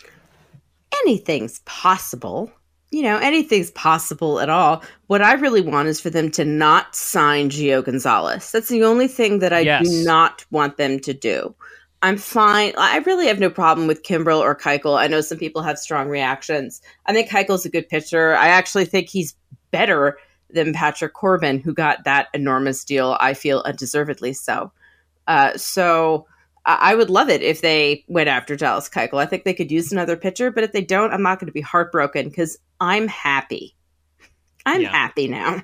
Anything's possible. You know, anything's possible at all. What I really want is for them to not sign Gio Gonzalez. That's the only thing that I yes. do not want them to do. I'm fine. I really have no problem with Kimbrel or Keuchel. I know some people have strong reactions. I think Keichel's a good pitcher. I actually think he's better than Patrick Corbin, who got that enormous deal, I feel undeservedly so. Uh, so I would love it if they went after Dallas Keuchel. I think they could use another pitcher, but if they don't, I'm not going to be heartbroken because I'm happy. I'm yeah. happy now.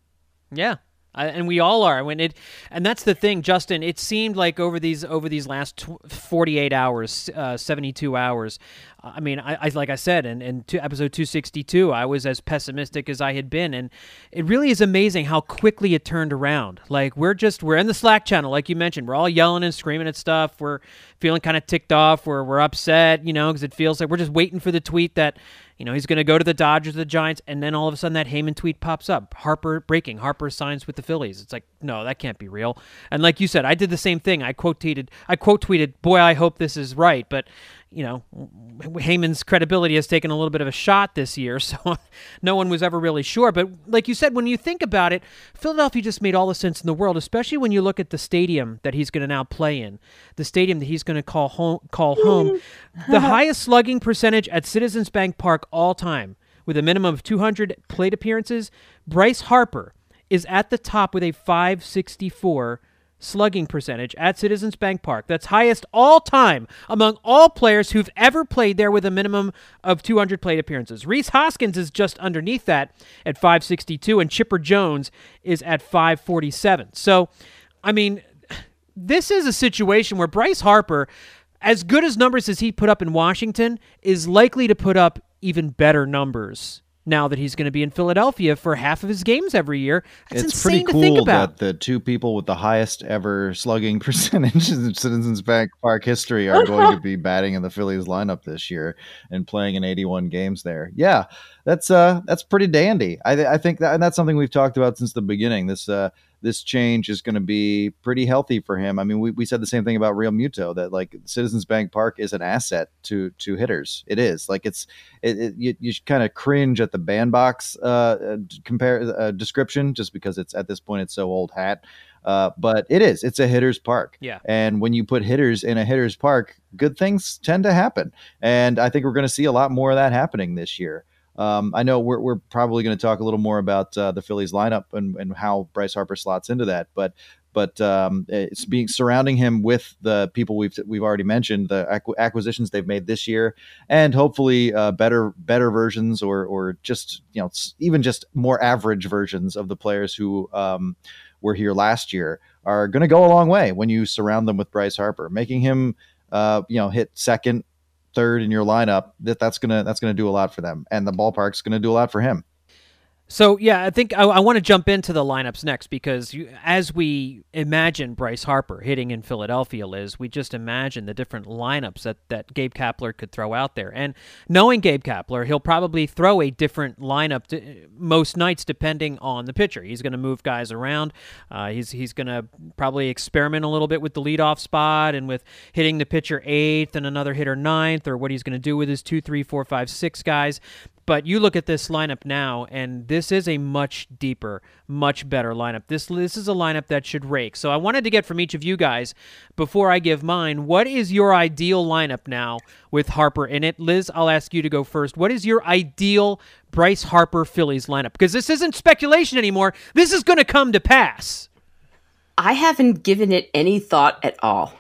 Yeah. Uh, and we all are. When it, and that's the thing, Justin. It seemed like over these over these last forty-eight hours, uh, seventy-two hours. I mean, I, I like I said, in, in two, episode two sixty-two, I was as pessimistic as I had been, and it really is amazing how quickly it turned around. Like we're just we're in the Slack channel, like you mentioned. We're all yelling and screaming at stuff. We're feeling kind of ticked off. We're we're upset, you know, because it feels like we're just waiting for the tweet that, you know, he's going to go to the Dodgers, the Giants, and then all of a sudden that Heyman tweet pops up. Harper breaking. Harper signs with the Phillies. It's like, no, that can't be real. And like you said, I did the same thing. I quote tweeted. I quote tweeted. Boy, I hope this is right. But you know, Heyman's credibility has taken a little bit of a shot this year, so no one was ever really sure. But like you said, when you think about it, Philadelphia just made all the sense in the world, especially when you look at the stadium that he's going to now play in, the stadium that he's going to call home. Call home, the highest slugging percentage at Citizens Bank Park all time, with a minimum of two hundred plate appearances. Bryce Harper is at the top with a five sixty-four slugging percentage at Citizens Bank Park. That's highest all time among all players who've ever played there with a minimum of two hundred plate appearances. Rhys Hoskins is just underneath that at five sixty-two, and Chipper Jones is at five forty-seven. So, I mean, this is a situation where Bryce Harper, as good as numbers as he put up in Washington, is likely to put up even better numbers now that he's going to be in Philadelphia for half of his games every year. That's it's insane pretty to cool think about. That the two people with the highest ever slugging percentage in Citizens Bank Park history are going to be batting in the Phillies lineup this year and playing in eighty-one games there. Yeah, that's uh that's pretty dandy. I, th- I think that, and that's something we've talked about since the beginning. This uh this change is going to be pretty healthy for him. I mean, we, we said the same thing about Real Muto, that like Citizens Bank Park is an asset to to hitters. It is like it's it, it you, you kind of cringe at the bandbox uh, compare uh, description just because it's at this point it's so old hat. Uh, but it is it's a hitter's park. Yeah. And when you put hitters in a hitter's park, good things tend to happen. And I think we're going to see a lot more of that happening this year. Um, I know we're we're probably going to talk a little more about uh, the Phillies lineup and, and how Bryce Harper slots into that, but but um, it's being surrounding him with the people we've we've already mentioned, the acqu- acquisitions they've made this year, and hopefully uh, better better versions or or just you know even just more average versions of the players who um, were here last year are going to go a long way when you surround them with Bryce Harper, making him uh, you know hit second, third in your lineup. That that's gonna that's gonna do a lot for them, and the ballpark's gonna do a lot for him. So, yeah, I think I, I want to jump into the lineups next because you, as we imagine Bryce Harper hitting in Philadelphia, Liz, we just imagine the different lineups that, that Gabe Kapler could throw out there. And knowing Gabe Kapler, he'll probably throw a different lineup to, most nights depending on the pitcher. He's going to move guys around. Uh, he's he's going to probably experiment a little bit with the leadoff spot and with hitting the pitcher eighth and another hitter ninth, or what he's going to do with his two, three, four, five, six guys. But you look at this lineup now, and this is a much deeper, much better lineup. This this is a lineup that should rake. So I wanted to get from each of you guys, before I give mine, what is your ideal lineup now with Harper in it? Liz, I'll ask you to go first. What is your ideal Bryce Harper Phillies lineup? Because this isn't speculation anymore. This is going to come to pass. I haven't given it any thought at all.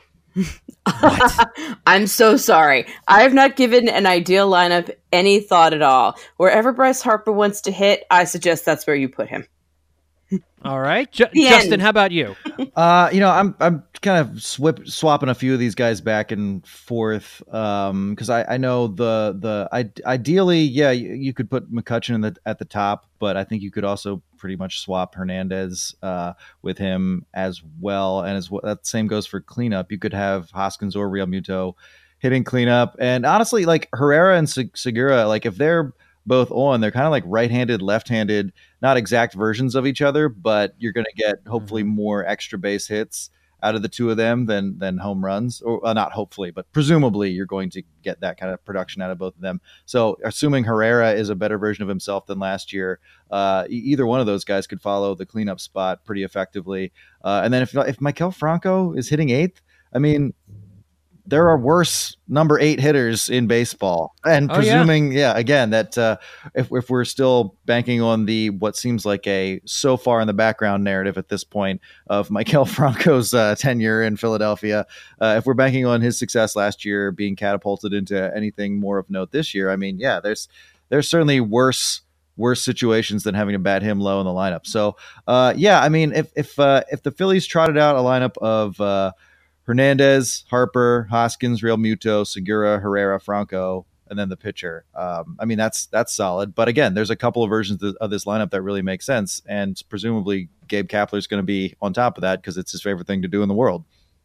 I'm so sorry. I have not given an ideal lineup any thought at all. Wherever Bryce Harper wants to hit, I suggest that's where you put him. All right. J- Justin, end. how about you? Uh, you know, I'm I'm kind of swip, swapping a few of these guys back and forth um, because I, I know the the I, ideally, yeah, you, you could put McCutchen in the, at the top, but I think you could also pretty much swap Hernandez uh, with him as well. And as well, that same goes for cleanup. You could have Hoskins or Real Muto hitting cleanup, and honestly, like Herrera and Segura, like if they're both on, they're kind of like right-handed, left-handed, not exact versions of each other, but you're going to get hopefully more extra base hits out of the two of them than than home runs, or uh, not hopefully, but presumably you're going to get that kind of production out of both of them. So assuming Herrera is a better version of himself than last year, uh, either one of those guys could follow the cleanup spot pretty effectively. Uh, and then if if Maikel Franco is hitting eighth, I mean, there are worse number eight hitters in baseball. And Oh, presuming, yeah. yeah, again, that uh, if, if we're still banking on the what seems like a so far in the background narrative at this point of Maikel Franco's uh, tenure in Philadelphia, uh, if we're banking on his success last year being catapulted into anything more of note this year, I mean, yeah, there's there's certainly worse worse situations than having to bat him low in the lineup. So, uh, yeah, I mean, if if uh, if the Phillies trotted out a lineup of uh, Hernandez, Harper, Hoskins, Real Muto, Segura, Herrera, Franco, and then the pitcher, um, I mean, that's that's solid. But again, there's a couple of versions of, of this lineup that really make sense, and presumably Gabe Kapler is going to be on top of that because it's his favorite thing to do in the world.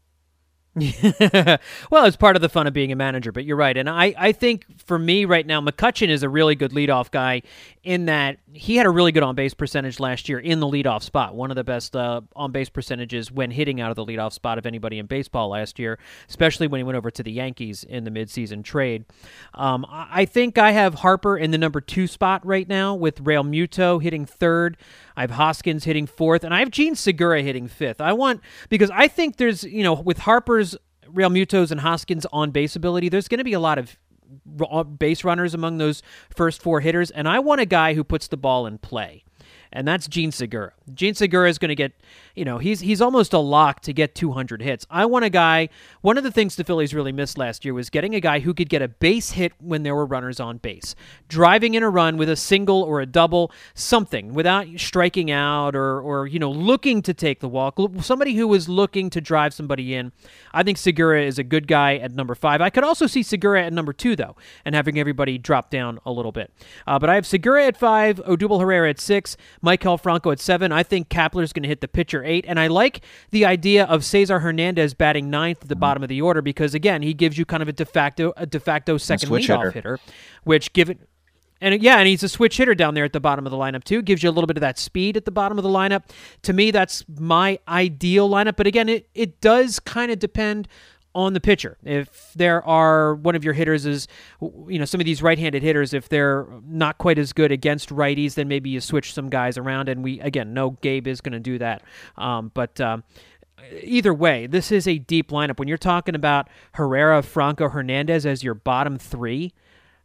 Well, it's part of the fun of being a manager, but you're right. And I, I think for me right now, McCutchen is a really good leadoff guy in that he had a really good on-base percentage last year in the leadoff spot, one of the best uh, on-base percentages when hitting out of the leadoff spot of anybody in baseball last year, especially when he went over to the Yankees in the midseason trade. Um, I think I have Harper in the number two spot right now with Real Muto hitting third. I have Hoskins hitting fourth, and I have Gene Segura hitting fifth. I want, because I think there's, you know, with Harper's, Real Muto's, and Hoskins on base ability, there's going to be a lot of base runners among those first four hitters, and I want a guy who puts the ball in play. And that's Gene Segura. Gene Segura is going to get, you know, he's he's almost a lock to get two hundred hits. I want a guy, one of the things the Phillies really missed last year was getting a guy who could get a base hit when there were runners on base. Driving in a run with a single or a double, something, without striking out or, or you know, looking to take the walk. Somebody who was looking to drive somebody in. I think Segura is a good guy at number five. I could also see Segura at number two, though, and having everybody drop down a little bit. Uh, but I have Segura at five, Odubel Herrera at six, Maikel Franco at seven. I think Kapler's going to hit the pitcher eight, and I like the idea of Cesar Hernandez batting ninth at the bottom of the order because, again, he gives you kind of a de facto a de facto second leadoff hitter. hitter, which give it. And yeah, and he's a switch hitter down there at the bottom of the lineup too. Gives you a little bit of that speed at the bottom of the lineup. To me, that's my ideal lineup. But again, it, it does kind of depend on the pitcher. If there are one of your hitters is, you know, some of these right-handed hitters, if they're not quite as good against righties, then maybe you switch some guys around. And we, again, know Gabe is going to do that. Um, but um, either way, this is a deep lineup. When you're talking about Herrera, Franco, Hernandez as your bottom three,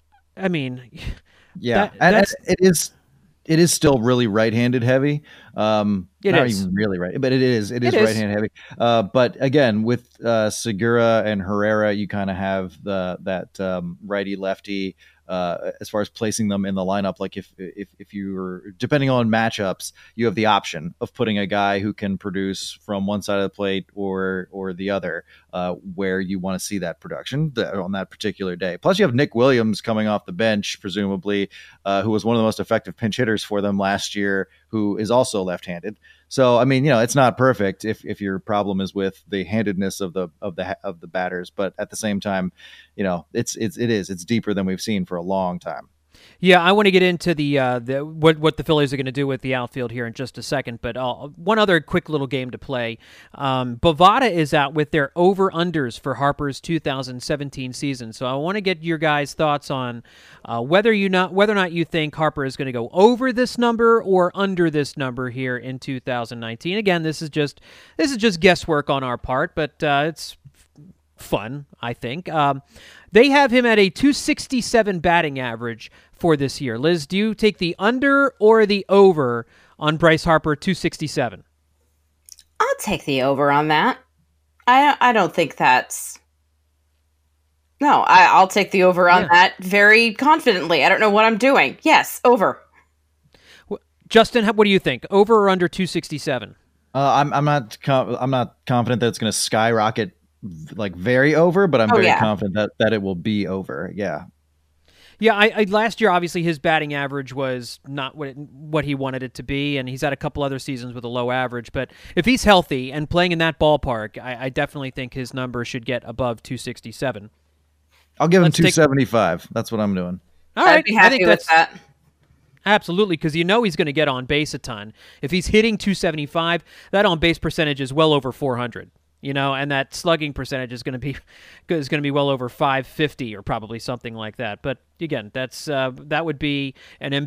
I mean, yeah, that, and that's, it is. It is still really right-handed heavy. Um, it not is. even really right, but it is. It is it right-handed heavy. Uh, but again, with uh, Segura and Herrera, you kind of have the that um, righty-lefty uh, as far as placing them in the lineup. Like if if if you were depending on matchups, you have the option of putting a guy who can produce from one side of the plate or or the other, uh, where you want to see that production on that particular day. Plus, you have Nick Williams coming off the bench, presumably, uh, who was one of the most effective pinch hitters for them last year, who is also left-handed. So, I mean, you know, it's not perfect if, if your problem is with the handedness of the of the of the batters, but at the same time, you know, it's it's it is it's deeper than we've seen for a long time. Yeah, I want to get into the uh, the what what the Phillies are going to do with the outfield here in just a second. But uh, one other quick little game to play. Um, Bovada is out with their over-unders for Harper's two thousand seventeen season. So I want to get your guys' thoughts on uh, whether you not whether or not you think Harper is going to go over this number or under this number here in two thousand nineteen. Again, this is just this is just guesswork on our part, but uh, it's fun, I think. Um, they have him at a two sixty-seven batting average for this year. Liz, do you take the under or the over on Bryce Harper two sixty-seven? I'll take the over on that. I I don't think that's... No, I, I'll take the over on yeah. that very confidently. I don't know what I'm doing. Yes, over. Justin, what do you think? Over or under two sixty-seven? Uh, I'm I'm not com- I'm not confident that it's going to skyrocket like very over, but I'm oh, very yeah. confident that, that it will be over. Yeah. Yeah, I, I last year obviously his batting average was not what it, what he wanted it to be, and he's had a couple other seasons with a low average. But if he's healthy and playing in that ballpark, I, I definitely think his number should get above two sixty-seven. I'll give him Let's two seventy-five. Take... That's what I'm doing. All right, I'd be happy I think with that's that. Absolutely, because you know he's going to get on base a ton. If he's hitting two seventy-five, that on base percentage is well over four hundred. You know, and that slugging percentage is going to be is going to be well over five fifty or probably something like that. But again, that's uh, that would be an M V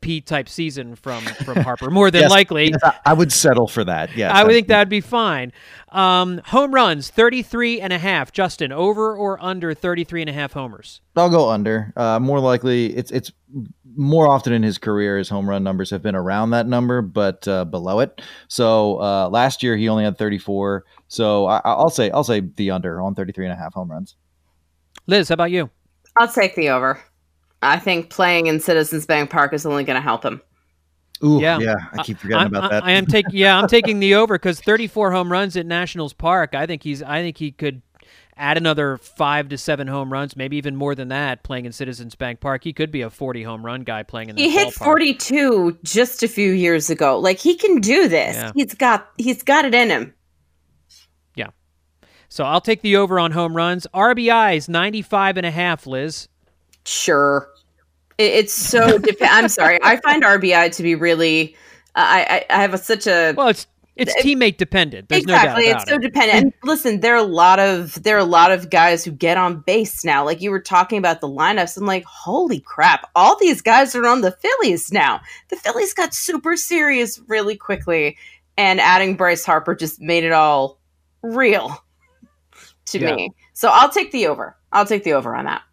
P type season from from Harper. More than yes, likely, yes, I would settle for that. Yeah, I would think that'd be fine. Um, home runs thirty-three and a half. Justin, over or under thirty-three and a half homers? I'll go under. Uh, more likely, it's it's more often in his career, his home run numbers have been around that number, but uh, below it. So uh, last year he only had thirty-four. So I, I'll say I'll say the under on thirty-three and a half home runs. Liz, how about you? I'll take the over. I think playing in Citizens Bank Park is only going to help him. Ooh, yeah. yeah, I keep forgetting I, about I, that. I am taking, yeah, I'm taking the over because thirty-four home runs at Nationals Park. I think he's, I think he could add another five to seven home runs, maybe even more than that. Playing in Citizens Bank Park, he could be a forty home run guy playing in. That he hit ballpark. forty-two just a few years ago. Like he can do this. Yeah. He's got, he's got it in him. Yeah. So I'll take the over on home runs. R B Is ninety-five and a half. Liz. Sure. It's so. Dep- I'm sorry. I find R B I to be really. Uh, I I have a, such a. Well, it's it's teammate dependent. There's exactly. no doubt about It's so it. dependent. And listen, there are a lot of there are a lot of guys who get on base now. Like you were talking about the lineups. I'm like, holy crap! All these guys are on the Phillies now. The Phillies got super serious really quickly, and adding Bryce Harper just made it all real to Yeah. me. So I'll take the over. I'll take the over on that.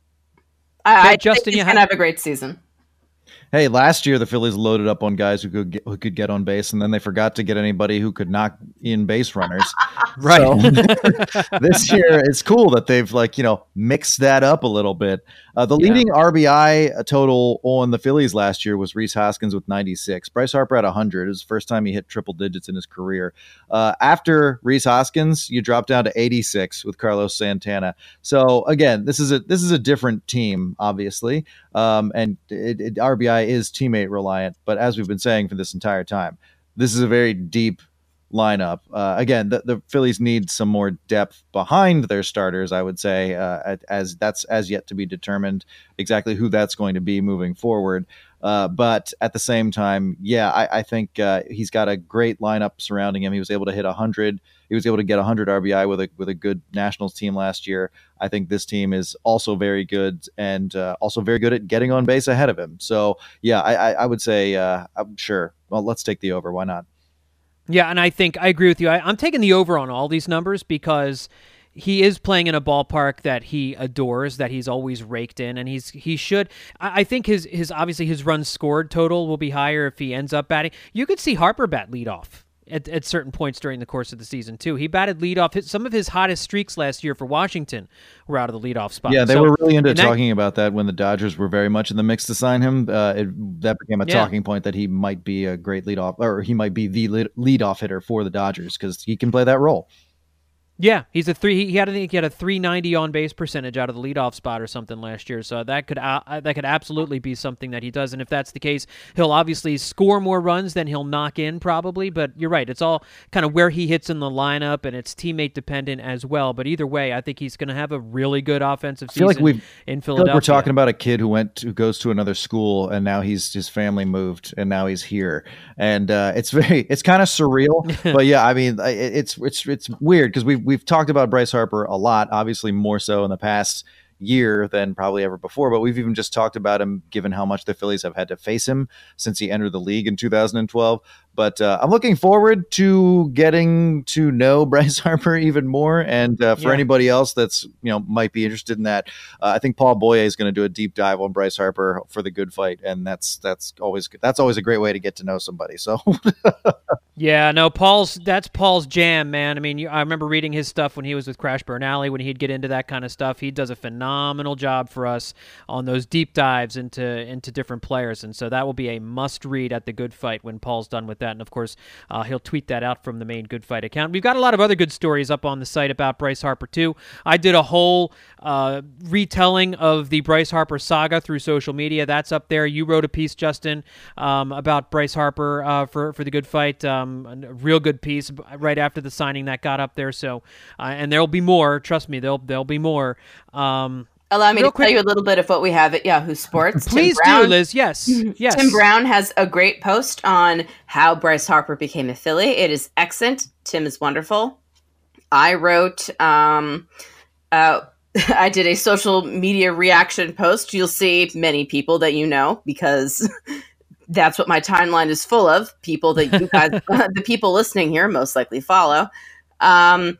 I, Okay, I Justin, think he's you gonna have- have a great season. Hey, last year the Phillies loaded up on guys who could get, who could get on base, and then they forgot to get anybody who could knock in base runners. Right. So, this year, it's cool that they've like you know mixed that up a little bit. Uh, the Yeah. leading R B I total on the Phillies last year was Rhys Hoskins with ninety-six. Bryce Harper had one hundred. It was the first time he hit triple digits in his career. Uh, after Rhys Hoskins, you drop down to eighty-six with Carlos Santana. So again, this is a this is a different team, obviously, um, and it, it, R B I is teammate reliant. But as we've been saying for this entire time, this is a very deep lineup. Uh, again, the, the Phillies need some more depth behind their starters, I would say, uh, as that's as yet to be determined exactly who that's going to be moving forward. Uh, but at the same time, yeah, I, I think uh, he's got a great lineup surrounding him. He was able to hit one hundred. He was able to get one hundred R B I with a with a good Nationals team last year. I think this team is also very good and uh, also very good at getting on base ahead of him. So, yeah, I, I, I would say, uh, I'm sure. Well, let's take the over. Why not? Yeah, and I think I agree with you. I, I'm taking the over on all these numbers because he is playing in a ballpark that he adores, that he's always raked in, and he's he should. I, I think his his obviously his runs scored total will be higher if he ends up batting. You could see Harper bat leadoff at, at certain points during the course of the season too. He batted leadoff. His, some of his hottest streaks last year for Washington were out of the leadoff spot. Yeah, they So- were really into and that- talking about that when the Dodgers were very much in the mix to sign him. Uh, it, that became a Yeah. talking point that he might be a great leadoff, or he might be the lead, leadoff hitter for the Dodgers because he can play that role. Yeah, he's a three. He had I think he had a three ninety on base percentage out of the leadoff spot or something last year. So that could uh, that could absolutely be something that he does. And if that's the case, he'll obviously score more runs than he'll knock in probably. But you're right; it's all kind of where he hits in the lineup, and it's teammate dependent as well. But either way, I think he's going to have a really good offensive I feel season like we've in I feel Philadelphia. like we're talking about a kid who went to, who goes to another school and now he's his family moved and now he's here, and uh, it's very it's kind of surreal. But yeah, I mean it, it's it's it's weird because we've we've talked about Bryce Harper a lot, obviously more so in the past year than probably ever before, but we've even just talked about him given how much the Phillies have had to face him since he entered the league in two thousand twelve. But uh, I'm looking forward to getting to know Bryce Harper even more. And uh, for Yeah. anybody else that's, you know, might be interested in that, uh, I think Paul Boye is going to do a deep dive on Bryce Harper for the Good Fight. And that's, that's always, that's always a great way to get to know somebody. So Yeah, no, Paul's that's Paul's jam, man. I mean, you, I remember reading his stuff when he was with Crash Burn Alley, when he'd get into that kind of stuff. He does a phenomenal job for us on those deep dives into into different players, and so that will be a must read at the Good Fight when Paul's done with that. And of course, uh, he'll tweet that out from the main Good Fight account. We've got a lot of other good stories up on the site about Bryce Harper too. I did a whole uh, retelling of the Bryce Harper saga through social media. That's up there. You wrote a piece, Justin, um, about Bryce Harper uh, for for the Good Fight. Um, a real good piece right after the signing that got up there. So, uh, and there'll be more. Trust me, there'll there'll be more. Um, Allow me Real to quick- tell you a little bit of what we have at Yahoo Sports. Tim please Brown- do, Liz. Yes, yes. Tim Brown has a great post on how Bryce Harper became a Philly. It is excellent. Tim is wonderful. I wrote, um, uh, I did a social media reaction post. You'll see many people that you know because that's what my timeline is full of. People that you guys, the people listening here, most likely follow. Um,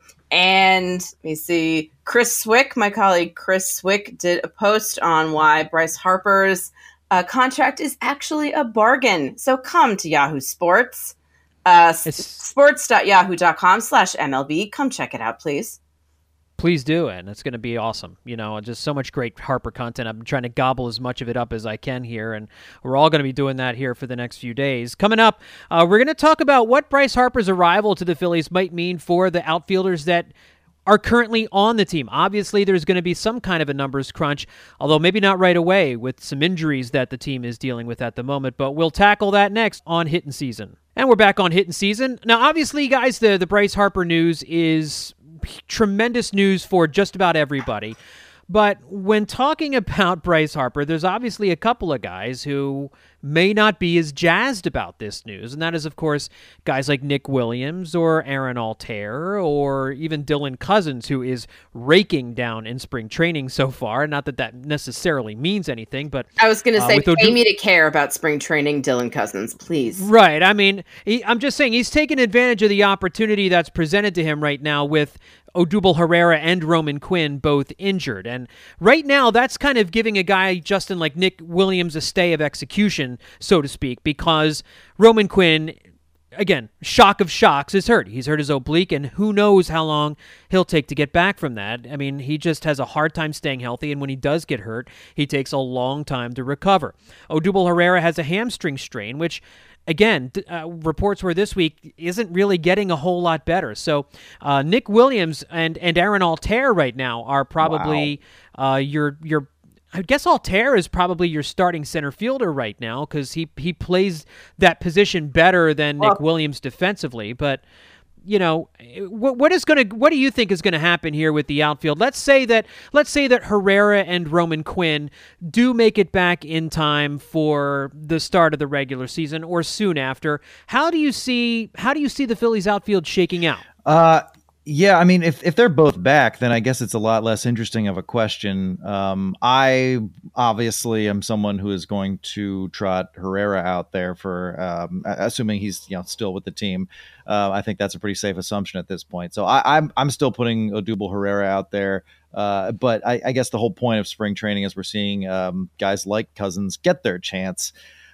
and let me see. Chris Swick, my colleague Chris Swick, did a post on why Bryce Harper's uh, contract is actually a bargain. So come to Yahoo Sports, uh, sports.yahoo.com slash MLB. Come check it out, please. Please do, and it's going to be awesome. You know, just so much great Harper content. I'm trying to gobble as much of it up as I can here, and we're all going to be doing that here for the next few days. Coming up, uh, we're going to talk about what Bryce Harper's arrival to the Phillies might mean for the outfielders that are currently on the team. Obviously, there's going to be some kind of a numbers crunch, although maybe not right away with some injuries that the team is dealing with at the moment, but we'll tackle that next on Hittin' Season. And we're back on Hittin' Season. Now, obviously, guys, the, the Bryce Harper news is tremendous news for just about everybody. But when talking about Bryce Harper, there's obviously a couple of guys who may not be as jazzed about this news. And that is, of course, guys like Nick Williams or Aaron Altair or even Dylan Cousins, who is raking down in spring training so far. Not that that necessarily means anything, but I was going to uh, say, pay Od- me to care about spring training, Dylan Cousins, please. Right. I mean, he, I'm just saying he's taken advantage of the opportunity that's presented to him right now with Odubel Herrera and Roman Quinn both injured. And right now, that's kind of giving a guy, Justin, like Nick Williams, a stay of execution, so to speak, because Roman Quinn, again, shock of shocks, is hurt. He's hurt his oblique, and who knows how long he'll take to get back from that. I mean, he just has a hard time staying healthy, and when he does get hurt, he takes a long time to recover. Odubel Herrera has a hamstring strain, which Again, uh, reports were this week isn't really getting a whole lot better. So uh, Nick Williams and, and Aaron Altair right now are probably wow. uh, your your. I guess Altair is probably your starting center fielder right now because he he plays that position better than well, Nick Williams defensively. But you know, what what is going to what do you think is going to happen here with the outfield? Let's say that let's say that Herrera and Roman Quinn do make it back in time for the start of the regular season or soon after. How do you see how do you see the Phillies outfield shaking out? Uh Yeah, I mean, if, if they're both back, then I guess it's a lot less interesting of a question. Um, I obviously am someone who is going to trot Herrera out there for, um, assuming he's you know still with the team. Uh, I think that's a pretty safe assumption at this point. So I, I'm I'm still putting Odubel Herrera out there. Uh, but I, I guess the whole point of spring training is we're seeing um, guys like Cousins get their chance,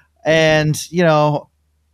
and you know.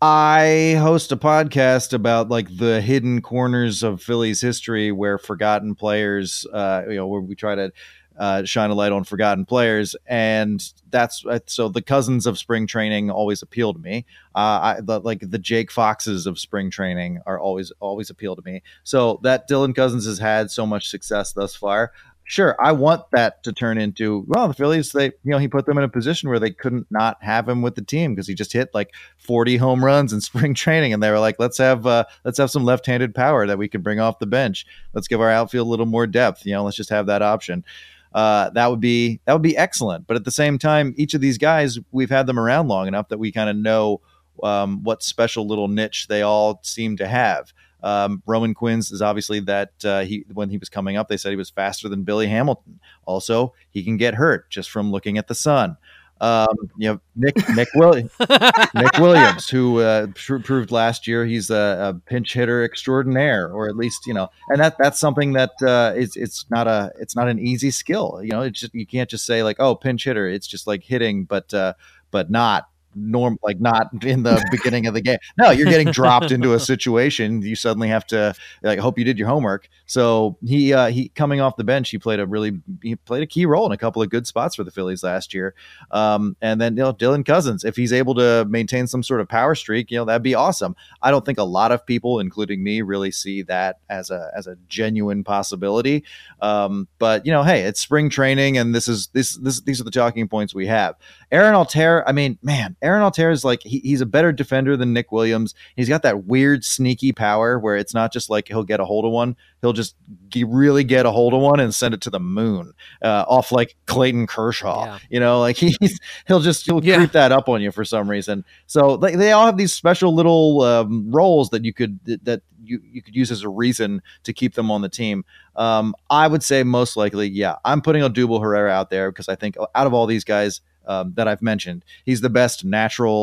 I host a podcast about like the hidden corners of Phillies history where forgotten players, uh, you know, where we try to uh, shine a light on forgotten players. And that's so the Cousins of spring training always appeal to me. Uh, I, the, like the Jake Foxes of spring training are always, always appeal to me. So that Dylan Cousins has had so much success thus far. Sure, I want that to turn into, well, the Phillies, they, you know, he put them in a position where they couldn't not have him with the team because he just hit like forty home runs in spring training. And they were like, let's have, uh, let's have some left-handed power that we can bring off the bench. Let's give our outfield a little more depth. You know, let's just have that option. Uh, that would be, that would be excellent. But at the same time, each of these guys, we've had them around long enough that we kind of know um, what special little niche they all seem to have. Um, Roman Quinn's is obviously that uh, he when he was coming up, they said he was faster than Billy Hamilton. Also, he can get hurt just from looking at the sun. Um, you know, Nick Nick, Williams, Nick Williams, who uh, pr- proved last year he's a, a pinch hitter extraordinaire, or at least you know, and that that's something that uh, is it's not a it's not an easy skill. You know, it's just you can't just say like, oh, pinch hitter. It's just like hitting, but uh, but not. norm like not in the beginning of the game. No, you're getting dropped into a situation. You suddenly have to like hope you did your homework. So he uh, he coming off the bench, he played a really he played a key role in a couple of good spots for the Phillies last year. Um, and then you know Dylan Cousins, if he's able to maintain some sort of power streak, you know that'd be awesome. I don't think a lot of people, including me, really see that as a as a genuine possibility. Um, but you know, hey, it's spring training, and this is this this these are the talking points we have. Aaron Altair, I mean, man. Aaron Altair is like he, he's a better defender than Nick Williams. He's got that weird sneaky power where it's not just like he'll get a hold of one. He'll just g- really get a hold of one and send it to the moon uh, off like Clayton Kershaw. Yeah. You know, like he's he'll just he'll yeah. creep that up on you for some reason. So like, they all have these special little um, roles that you could that you you could use as a reason to keep them on the team. Um, I would say most likely, yeah, I'm putting Odubel Herrera out there because I think out of all these guys. Um, that I've mentioned, he's the best natural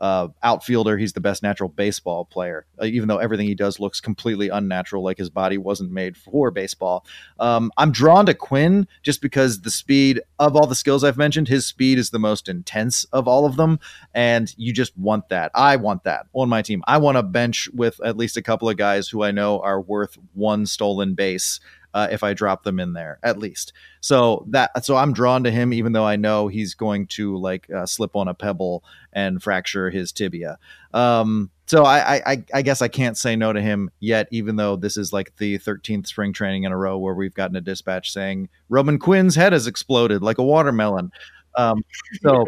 uh, outfielder. He's the best natural baseball player, uh, even though everything he does looks completely unnatural, like his body wasn't made for baseball. Um, I'm drawn to Quinn just because the speed of all the skills I've mentioned, his speed is the most intense of all of them. And you just want that. I want that on my team. I want a bench with at least a couple of guys who I know are worth one stolen base. Uh, if I drop them in there, at least. So that, so I'm drawn to him, even though I know he's going to like uh, slip on a pebble and fracture his tibia. Um, so I, I, I guess I can't say no to him yet, even though this is like the thirteenth spring training in a row where we've gotten a dispatch saying Roman Quinn's head has exploded like a watermelon. Um, so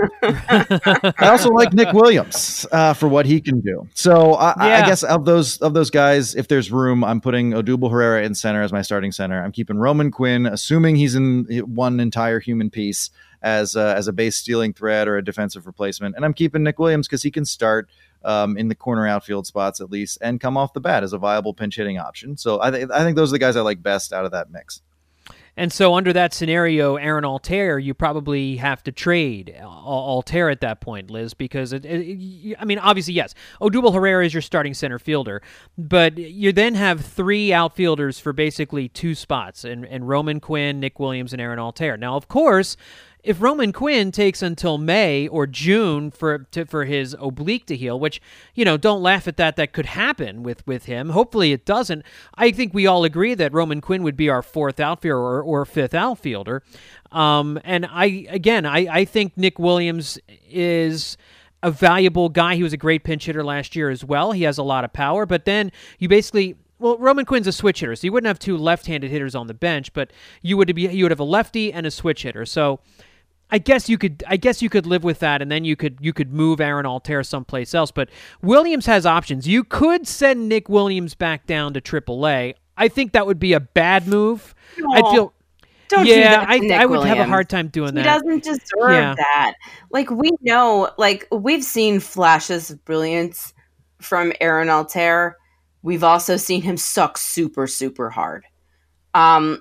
I also like Nick Williams uh, for what he can do. So I, Yeah. I guess of those of those guys, if there's room, I'm putting Odubel Herrera in center as my starting center. I'm keeping Roman Quinn, assuming he's in one entire human piece as a, as a base stealing threat or a defensive replacement, and I'm keeping Nick Williams because he can start um, in the corner outfield spots at least and come off the bat as a viable pinch hitting option. So I, th- I think those are the guys I like best out of that mix. And so under that scenario, Aaron Altair, you probably have to trade Al- Altair at that point, Liz, because, it, it, I mean, obviously, yes, Odubel Herrera is your starting center fielder, but you then have three outfielders for basically two spots, and, and Roman Quinn, Nick Williams, and Aaron Altair. Now, of course, if Roman Quinn takes until May or June for to, for his oblique to heal, which, you know, don't laugh at that, that could happen with, with him. Hopefully it doesn't. I think we all agree that Roman Quinn would be our fourth outfielder or, or fifth outfielder. Um, and I, again, I, I think Nick Williams is a valuable guy. He was a great pinch hitter last year as well. He has a lot of power, but then you basically... Well, Roman Quinn's a switch hitter, so you wouldn't have two left-handed hitters on the bench, but you would be you would have a lefty and a switch hitter. So I guess you could I guess you could live with that, and then you could you could move Aaron Altair someplace else. But Williams has options. You could send Nick Williams back down to triple A. I think that would be a bad move. Aw, I'd feel Don't yeah, do that to I Nick I would Williams. have a hard time doing He that. doesn't deserve Yeah. that. Like, we know, like, we've seen flashes of brilliance from Aaron Altair. We've also seen him suck super, super hard. Um,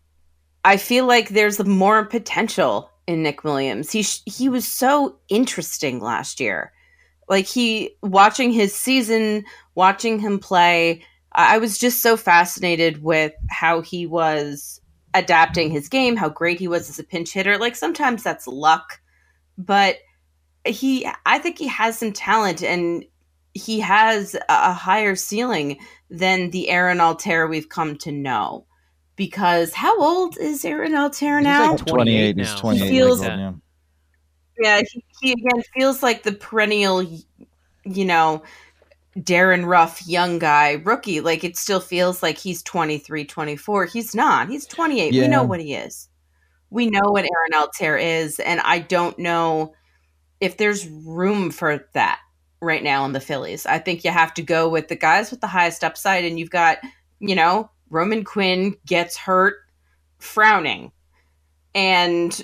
I feel like there's more potential in Nick Williams. He sh- he was so interesting last year. Like, he watching his season, watching him play, I was just so fascinated with how he was adapting his game, how great he was as a pinch hitter. Like, sometimes that's luck, but he, I think he has some talent, and he has a higher ceiling than the Aaron Altair we've come to know. Because how old is Aaron Altair He's now? like twenty-eight. now. He's twenty-eight. He feels- years old, yeah. Yeah, he, he again feels like the perennial, you know, Darren Ruff young guy rookie. Like, it still feels like he's twenty-three, twenty-four. He's not. He's twenty-eight. Yeah. We know what he is. We know what Aaron Altair is, and I don't know if there's room for that right now in the Phillies. I think you have to go with the guys with the highest upside, and you've got, you know, Roman Quinn gets hurt, frowning, and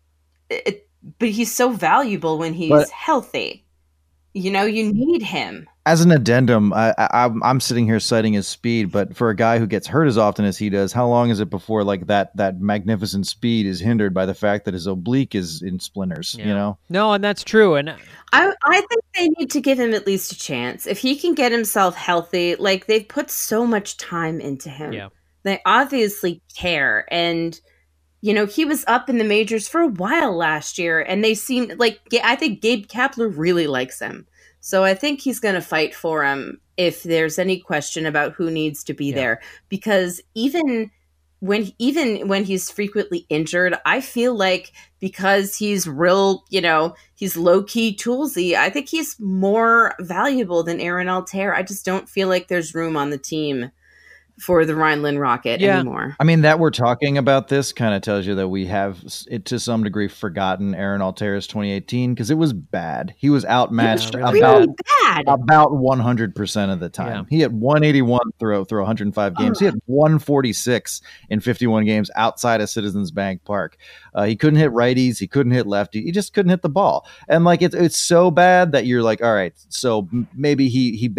it, but he's so valuable when he's But- healthy. You know, you need him. As an addendum, I, I, I'm I'm sitting here citing his speed, but for a guy who gets hurt as often as he does, how long is it before like that that magnificent speed is hindered by the fact that his oblique is in splinters? Yeah. You know, No, and that's true. And I I think they need to give him at least a chance. If he can get himself healthy, like, they've put so much time into him. Yeah. They obviously care. And, you know, he was up in the majors for a while last year, and they seemed like, I think Gabe Kapler really likes him. So I think he's going to fight for him if there's any question about who needs to be Yeah. there. Because even when even when he's frequently injured, I feel like because he's real, you know, he's low-key toolsy, I think he's more valuable than Aaron Altair. I just don't feel like there's room on the team for the Rhineland Rocket Yeah. anymore. I mean, that we're talking about this kind of tells you that we have it to some degree forgotten Aaron Altair's twenty eighteen because it was bad. He was outmatched Yeah, really about Really bad. about one hundred percent of the time. He had one eighty-one through through one hundred five games. He had one forty-six in fifty-one games outside of Citizens Bank Park. Uh, he couldn't hit righties. He couldn't hit lefty. He just couldn't hit the ball. And like it's it's so bad that you're like, all right, so m- maybe he he made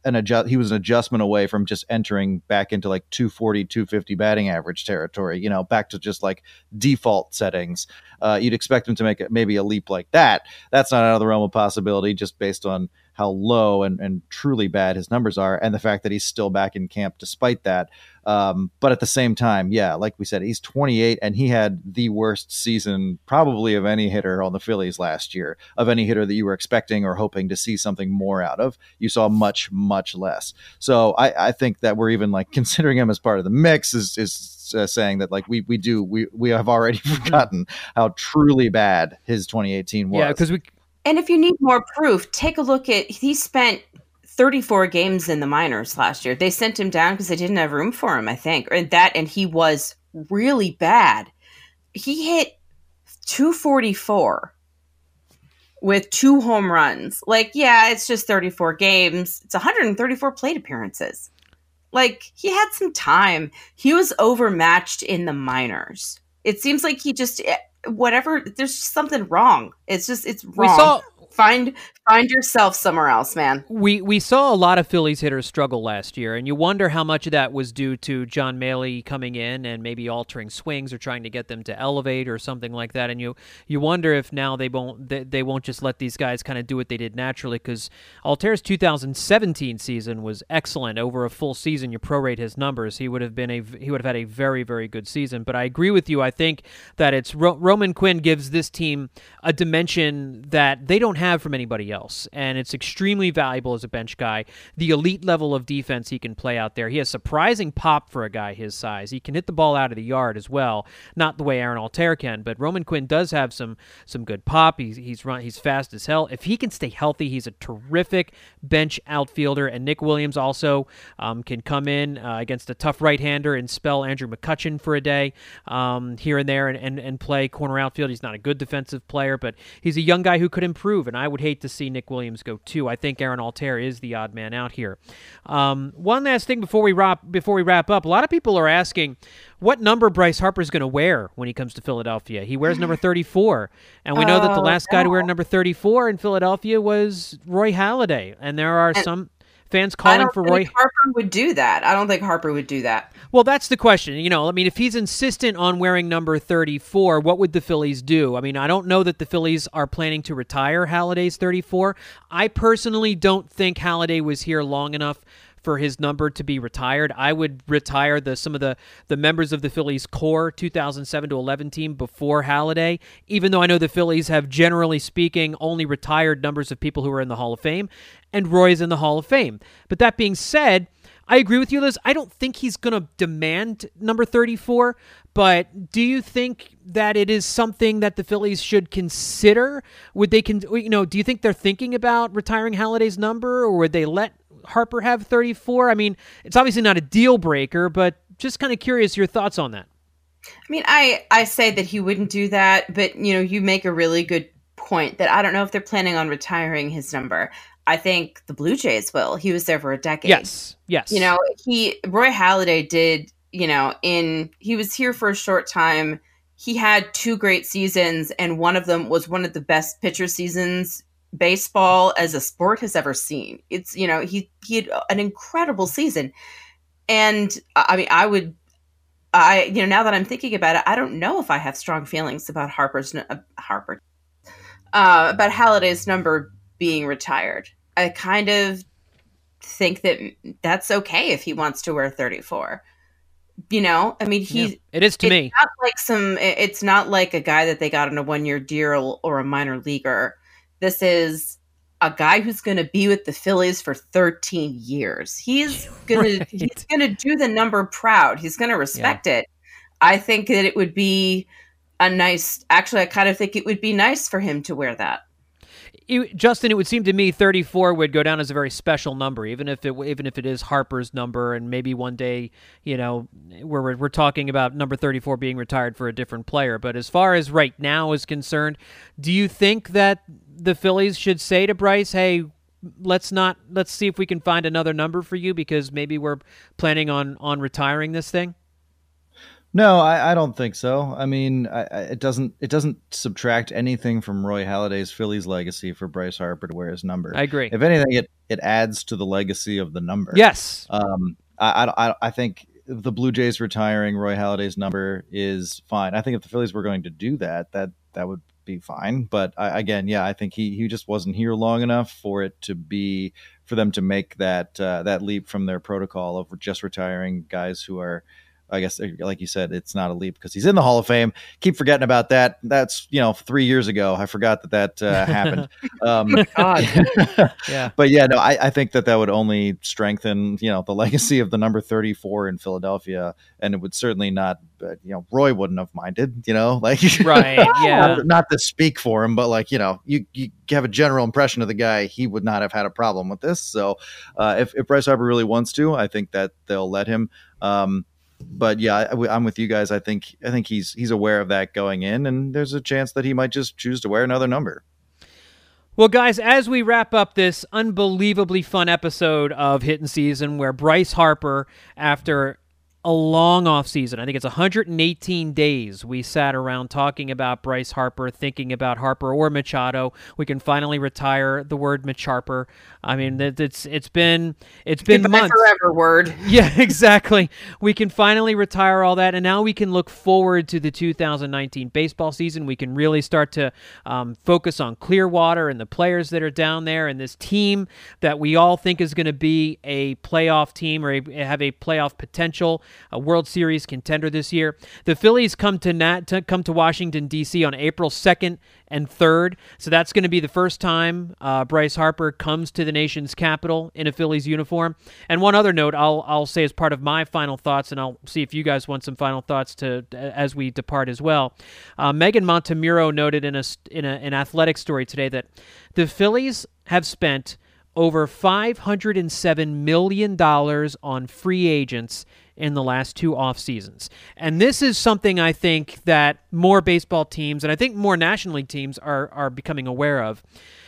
an adjust. He was an adjustment away from just entering back into like two forty, two fifty batting average territory. You know, back to just like default settings. Uh, you'd expect him to make maybe a leap like that. That's not out of the realm of possibility, just based on how low and, and truly bad his numbers are, and the fact that he's still back in camp despite that. Um, but at the same time, yeah, like we said, he's twenty-eight, and he had the worst season probably of any hitter on the Phillies last year, of any hitter that you were expecting or hoping to see something more out of. You saw much, much less. So I, I think that we're even like considering him as part of the mix is is uh, saying that like we we do we we have already forgotten how truly bad his twenty eighteen was. Yeah, because we. And if you need more proof, take a look at, he spent thirty-four games in the minors last year. They sent him down because they didn't have room for him, I think. And that, and he was really bad. He hit two forty-four with two home runs. Like, yeah, it's just thirty-four games. It's one hundred thirty-four plate appearances. Like, he had some time. He was overmatched in the minors. It seems like he just... whatever, there's just something wrong. It's just, it's wrong. We saw, find find yourself somewhere else, man. We we saw a lot of Phillies hitters struggle last year, and you wonder how much of that was due to John Maley coming in and maybe altering swings or trying to get them to elevate or something like that. And you you wonder if now they won't they, they won't just let these guys kind of do what they did naturally, because Alter's two thousand seventeen season was excellent. Over a full season, you prorate his numbers, he would have been a he would have had a very very good season. But I agree with you. I think that it's Ro- Roman Quinn gives this team a dimension that they don't have from anybody else, and it's extremely valuable as a bench guy. The elite level of defense he can play out there. He has surprising pop for a guy his size. He can hit the ball out of the yard as well, not the way Aaron Alter can, but Roman Quinn does have some some good pop. He's he's run he's fast as hell. If he can stay healthy, he's a terrific bench outfielder. And Nick Williams also um, can come in uh, against a tough right-hander and spell Andrew McCutchen for a day um, here and there and, and and play corner outfield. He's not a good defensive player, but he's a young guy who could improve, and I would hate to see Nick Williams go too. I think Aaron Alter is the odd man out here. Um, one last thing before we wrap before we wrap up. A lot of people are asking what number Bryce Harper is going to wear when he comes to Philadelphia. He wears number thirty-four, and we know that the last guy to wear number thirty-four in Philadelphia was Roy Halladay, and there are some fans calling I don't for think Roy Harper would do that. I don't think Harper would do that. Well, that's the question. You know, I mean, if he's insistent on wearing number thirty-four, what would the Phillies do? I mean, I don't know that the Phillies are planning to retire Halladay's thirty-four. I personally don't think Halladay was here long enough for his number to be retired. I would retire the some of the, the members of the Phillies core two thousand seven to eleven team before Halladay, even though I know the Phillies have, generally speaking, only retired numbers of people who are in the Hall of Fame, and Roy's in the Hall of Fame. But that being said, I agree with you, Liz. I don't think he's going to demand number thirty-four, but do you think that it is something that the Phillies should consider? Would they, con- you know, do you think they're thinking about retiring Halladay's number, or would they let Harper have thirty-four? I mean, it's obviously not a deal breaker, but just kind of curious your thoughts on that. I mean, I, I say that he wouldn't do that, but, you know, you make a really good point that I don't know if they're planning on retiring his number. I think the Blue Jays will. He was there for a decade. Yes, yes. You know, he Roy Halladay did, you know, in he was here for a short time. He had two great seasons, and one of them was one of the best pitcher seasons baseball as a sport has ever seen. It's, you know, he he had an incredible season. And I mean, I would I you know, now that I'm thinking about it, I don't know if I have strong feelings about Harper's uh, Harper uh about Halladay's number being retired. I kind of think that that's okay if he wants to wear thirty-four. You know, I mean, he yeah, it is to it's me. Not like some. It's not like a guy that they got on a one-year deal or a minor leaguer. This is a guy who's going to be with the Phillies for thirteen years. He's gonna right. he's gonna do the number proud. He's gonna respect yeah. it. I think that it would be a nice. Actually, I kind of think it would be nice for him to wear that. It, Justin, it would seem to me thirty-four would go down as a very special number, even if it even if it is Harper's number, and maybe one day, you know, we're we're talking about number thirty-four being retired for a different player. But as far as right now is concerned, do you think that the Phillies should say to Bryce, "Hey, let's not let's see if we can find another number for you, because maybe we're planning on on retiring this thing"? No, I, I don't think so. I mean, I, I, it doesn't it doesn't subtract anything from Roy Halladay's Phillies legacy for Bryce Harper to wear his number. I agree. If anything, it, it adds to the legacy of the number. Yes. Um, I, I, I think the Blue Jays retiring Roy Halladay's number is fine. I think if the Phillies were going to do that, that that would be fine. But I, again, yeah, I think he he just wasn't here long enough for it to be for them to make that uh, that leap from their protocol of just retiring guys who are, I guess, like you said, it's not a leap because he's in the Hall of Fame. Keep forgetting about that. That's, you know, three years ago. I forgot that that uh, happened. Um, God. Yeah. But yeah, no, I, I think that that would only strengthen, you know, the legacy of the number thirty-four in Philadelphia. And it would certainly not, uh, you know, Roy wouldn't have minded, you know, like, Right. Yeah. not, not to speak for him, but like, you know, you, you have a general impression of the guy. He would not have had a problem with this. So uh, if, if Bryce Harper really wants to, I think that they'll let him. Um, But yeah, I, I'm with you guys. I think I think he's he's aware of that going in, and there's a chance that he might just choose to wear another number. Well, guys, as we wrap up this unbelievably fun episode of Hittin' Season, where Bryce Harper, after a long offseason, I think it's one hundred eighteen days, we sat around talking about Bryce Harper, thinking about Harper or Machado. We can finally retire the word Macharper. I mean, it's it's been it's been Goodbye months. forever word. Yeah, exactly. We can finally retire all that, and now we can look forward to the two thousand nineteen baseball season. We can really start to um, focus on Clearwater and the players that are down there, and this team that we all think is going to be a playoff team or a, have a playoff potential, a World Series contender this year. The Phillies come to, Nat, to come to Washington, D C on April second and third, so that's going to be the first time uh, Bryce Harper comes to the nation's capital in a Phillies uniform. And one other note I'll I'll say as part of my final thoughts, and I'll see if you guys want some final thoughts to as we depart as well. Uh, Megan Montemuro noted in a in a, an athletic story today that the Phillies have spent over five hundred seven million dollars on free agents in the last two off seasons. And this is something I think that more baseball teams, and I think more National League teams, are are becoming aware of.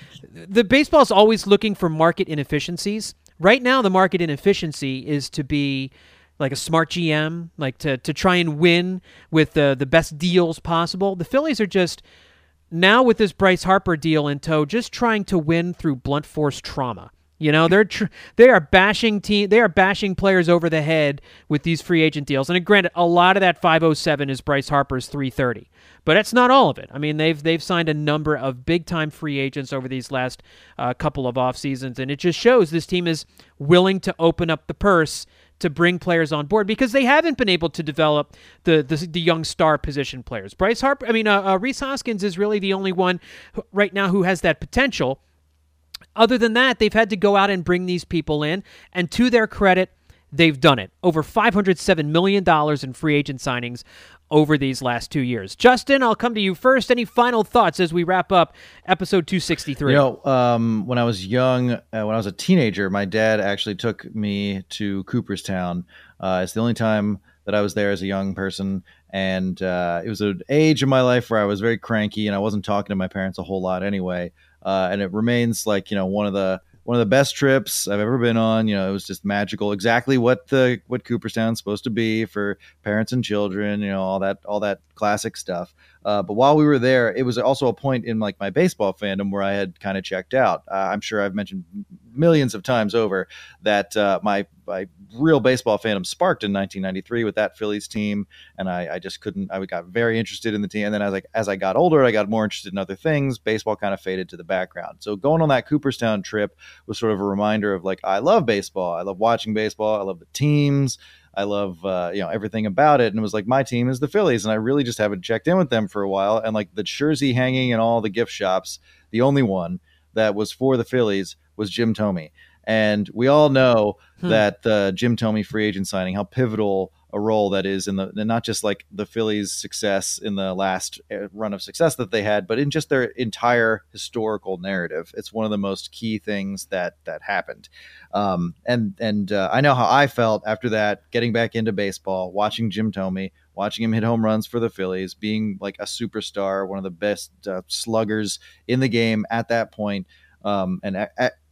The baseball is always looking for market inefficiencies. Right now, the market inefficiency is to be like a smart G M, like to to try and win with the, the best deals possible. The Phillies are just, now with this Bryce Harper deal in tow, just trying to win through blunt force trauma. You know, they're tr- they are bashing team they are bashing players over the head with these free agent deals. And granted, a lot of that five oh seven is Bryce Harper's three thirty, but that's not all of it. I mean, they've they've signed a number of big time free agents over these last uh, couple of off seasons, and it just shows this team is willing to open up the purse to bring players on board because they haven't been able to develop the the, the young star position players. Bryce Harper, I mean, uh, uh, Rhys Hoskins is really the only one who, right now who has that potential. Other than that, they've had to go out and bring these people in, and to their credit, they've done it. Over five hundred seven million dollars in free agent signings over these last two years. Justin, I'll come to you first. Any final thoughts as we wrap up episode two sixty-three? You know, um, when I was young, uh, when I was a teenager, my dad actually took me to Cooperstown. Uh, it's the only time that I was there as a young person, and uh, it was an age in my life where I was very cranky, and I wasn't talking to my parents a whole lot anyway. Uh, and it remains like, you know, one of the one of the best trips I've ever been on. You know, it was just magical. Exactly what the what Cooperstown's supposed to be for parents and children. You know, all that all that classic stuff. Uh, but while we were there, it was also a point in like my baseball fandom where I had kind of checked out. Uh, I'm sure I've mentioned millions of times over that uh, my my real baseball fandom sparked in nineteen ninety-three with that Phillies team, and I, I just couldn't. I got very interested in the team, and then as like as I got older, I got more interested in other things. Baseball kind of faded to the background. So going on that Cooperstown trip was sort of a reminder of like I love baseball. I love watching baseball. I love the teams. I love, uh, you know, everything about it. And it was like, my team is the Phillies. And I really just haven't checked in with them for a while. And like the jersey hanging in all the gift shops, the only one that was for the Phillies was Jim Thome. And we all know hmm. that the uh, Jim Thome free agent signing, how pivotal a role that is in the, not just like the Phillies' success in the last run of success that they had, but in just their entire historical narrative. It's one of the most key things that that happened. Um, and and uh, I know how I felt after that, getting back into baseball, watching Jim Thome, watching him hit home runs for the Phillies, being like a superstar, one of the best uh, sluggers in the game at that point. Um, and a- a-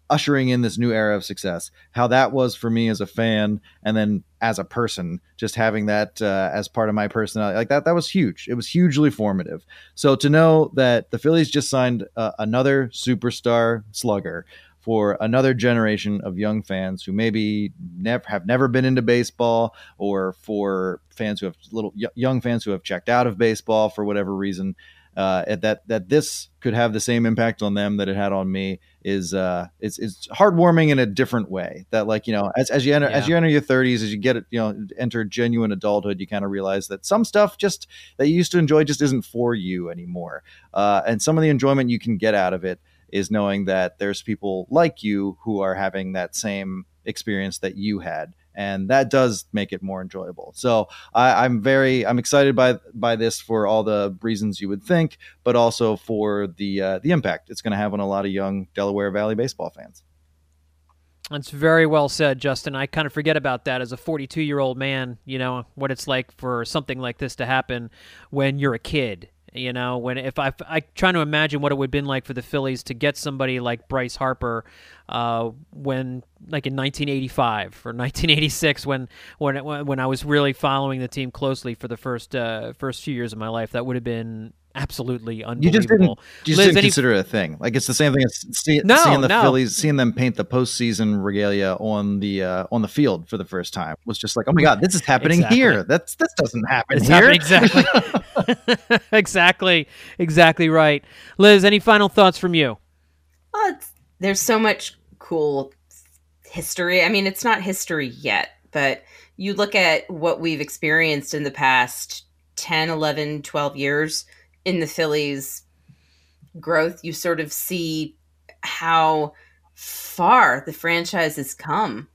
ushering in this new era of success, how that was for me as a fan, and then as a person, just having that uh, as part of my personality, like that, that was huge. It was hugely formative. So to know that the Phillies just signed uh, another superstar slugger for another generation of young fans who maybe never have never been into baseball, or for fans who have little young fans who have checked out of baseball for whatever reason, uh, that that this could have the same impact on them that it had on me is uh, it's it's heartwarming in a different way. That, like, you know, as as you enter Yeah. as you enter your thirties, as you get you know enter genuine adulthood, you kind of realize that some stuff just that you used to enjoy just isn't for you anymore, uh, and some of the enjoyment you can get out of it is knowing that there's people like you who are having that same experience that you had. And that does make it more enjoyable. So I, I'm very, I'm excited by by this for all the reasons you would think, but also for the uh, the impact it's going to have on a lot of young Delaware Valley baseball fans. That's very well said, Justin. I kind of forget about that as a forty-two-year-old man, you know, what it's like for something like this to happen when you're a kid. You know, when if I I trying to imagine what it would have been like for the Phillies to get somebody like Bryce Harper, uh, when like in nineteen eighty-five or nineteen eighty-six, when when it, when I was really following the team closely for the first uh, first few years of my life. That would have been absolutely unbelievable. You just didn't, you just Liz, didn't any... consider it a thing. Like, it's the same thing as see, no, seeing the no. Phillies, seeing them paint the postseason regalia on the uh, on the field for the first time was just like, oh my God, this is happening exactly. here. That's this doesn't happen it's here. Exactly, exactly, exactly right. Liz, any final thoughts from you? Well, it's, there's so much cool history. I mean, it's not history yet, but you look at what we've experienced in the past ten, eleven, twelve years in the Phillies' growth, you sort of see how far the franchise has come.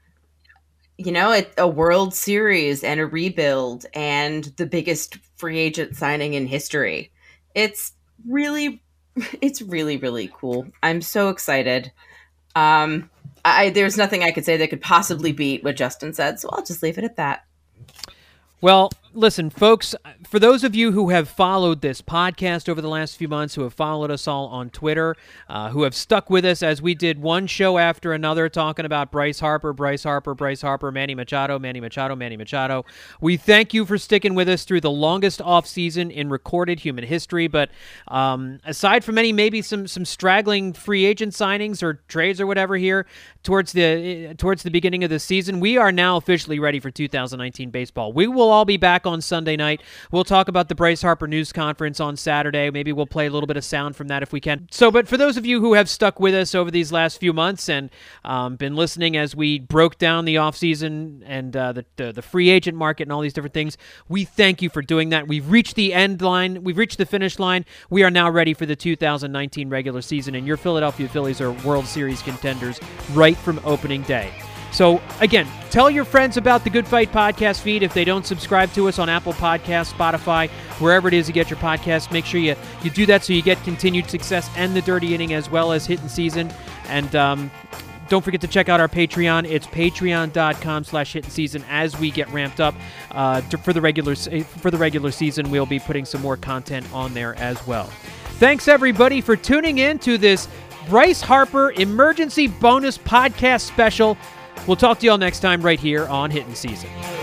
You know, it, a World Series and a rebuild and the biggest free agent signing in history. It's really, it's really, really cool. I'm so excited. Um, I, there's nothing I could say that could possibly beat what Justin said, so I'll just leave it at that. Well, listen, folks, for those of you who have followed this podcast over the last few months, who have followed us all on Twitter, uh, who have stuck with us as we did one show after another talking about Bryce Harper, Bryce Harper, Bryce Harper, Manny Machado, Manny Machado, Manny Machado, we thank you for sticking with us through the longest offseason in recorded human history. But um, aside from any maybe some some straggling free agent signings or trades or whatever here towards the towards the beginning of the season, we are now officially ready for two thousand nineteen baseball. We will all be back on Sunday night. We'll talk about the Bryce Harper news conference on Saturday. Maybe we'll play a little bit of sound from that if we can. So, but for those of you who have stuck with us over these last few months and um, been listening as we broke down the offseason and uh, the, the the free agent market and all these different things, we thank you for doing that. We've reached the end line. We've reached the finish line. We are now ready for the two thousand nineteen regular season, and your Philadelphia Phillies are World Series contenders right from opening day. So, again, tell your friends about the Good Fight podcast feed. If they don't subscribe to us on Apple Podcasts, Spotify, wherever it is you get your podcasts, make sure you, you do that so you get continued success and the dirty inning as well as hitting season. And um, don't forget to check out our Patreon. It's patreon.com slash hitting season. As we get ramped up uh, to, for the regular for the regular season, we'll be putting some more content on there as well. Thanks, everybody, for tuning in to this Bryce Harper Emergency Bonus Podcast Special. We'll talk to you all next time right here on Hitting Season.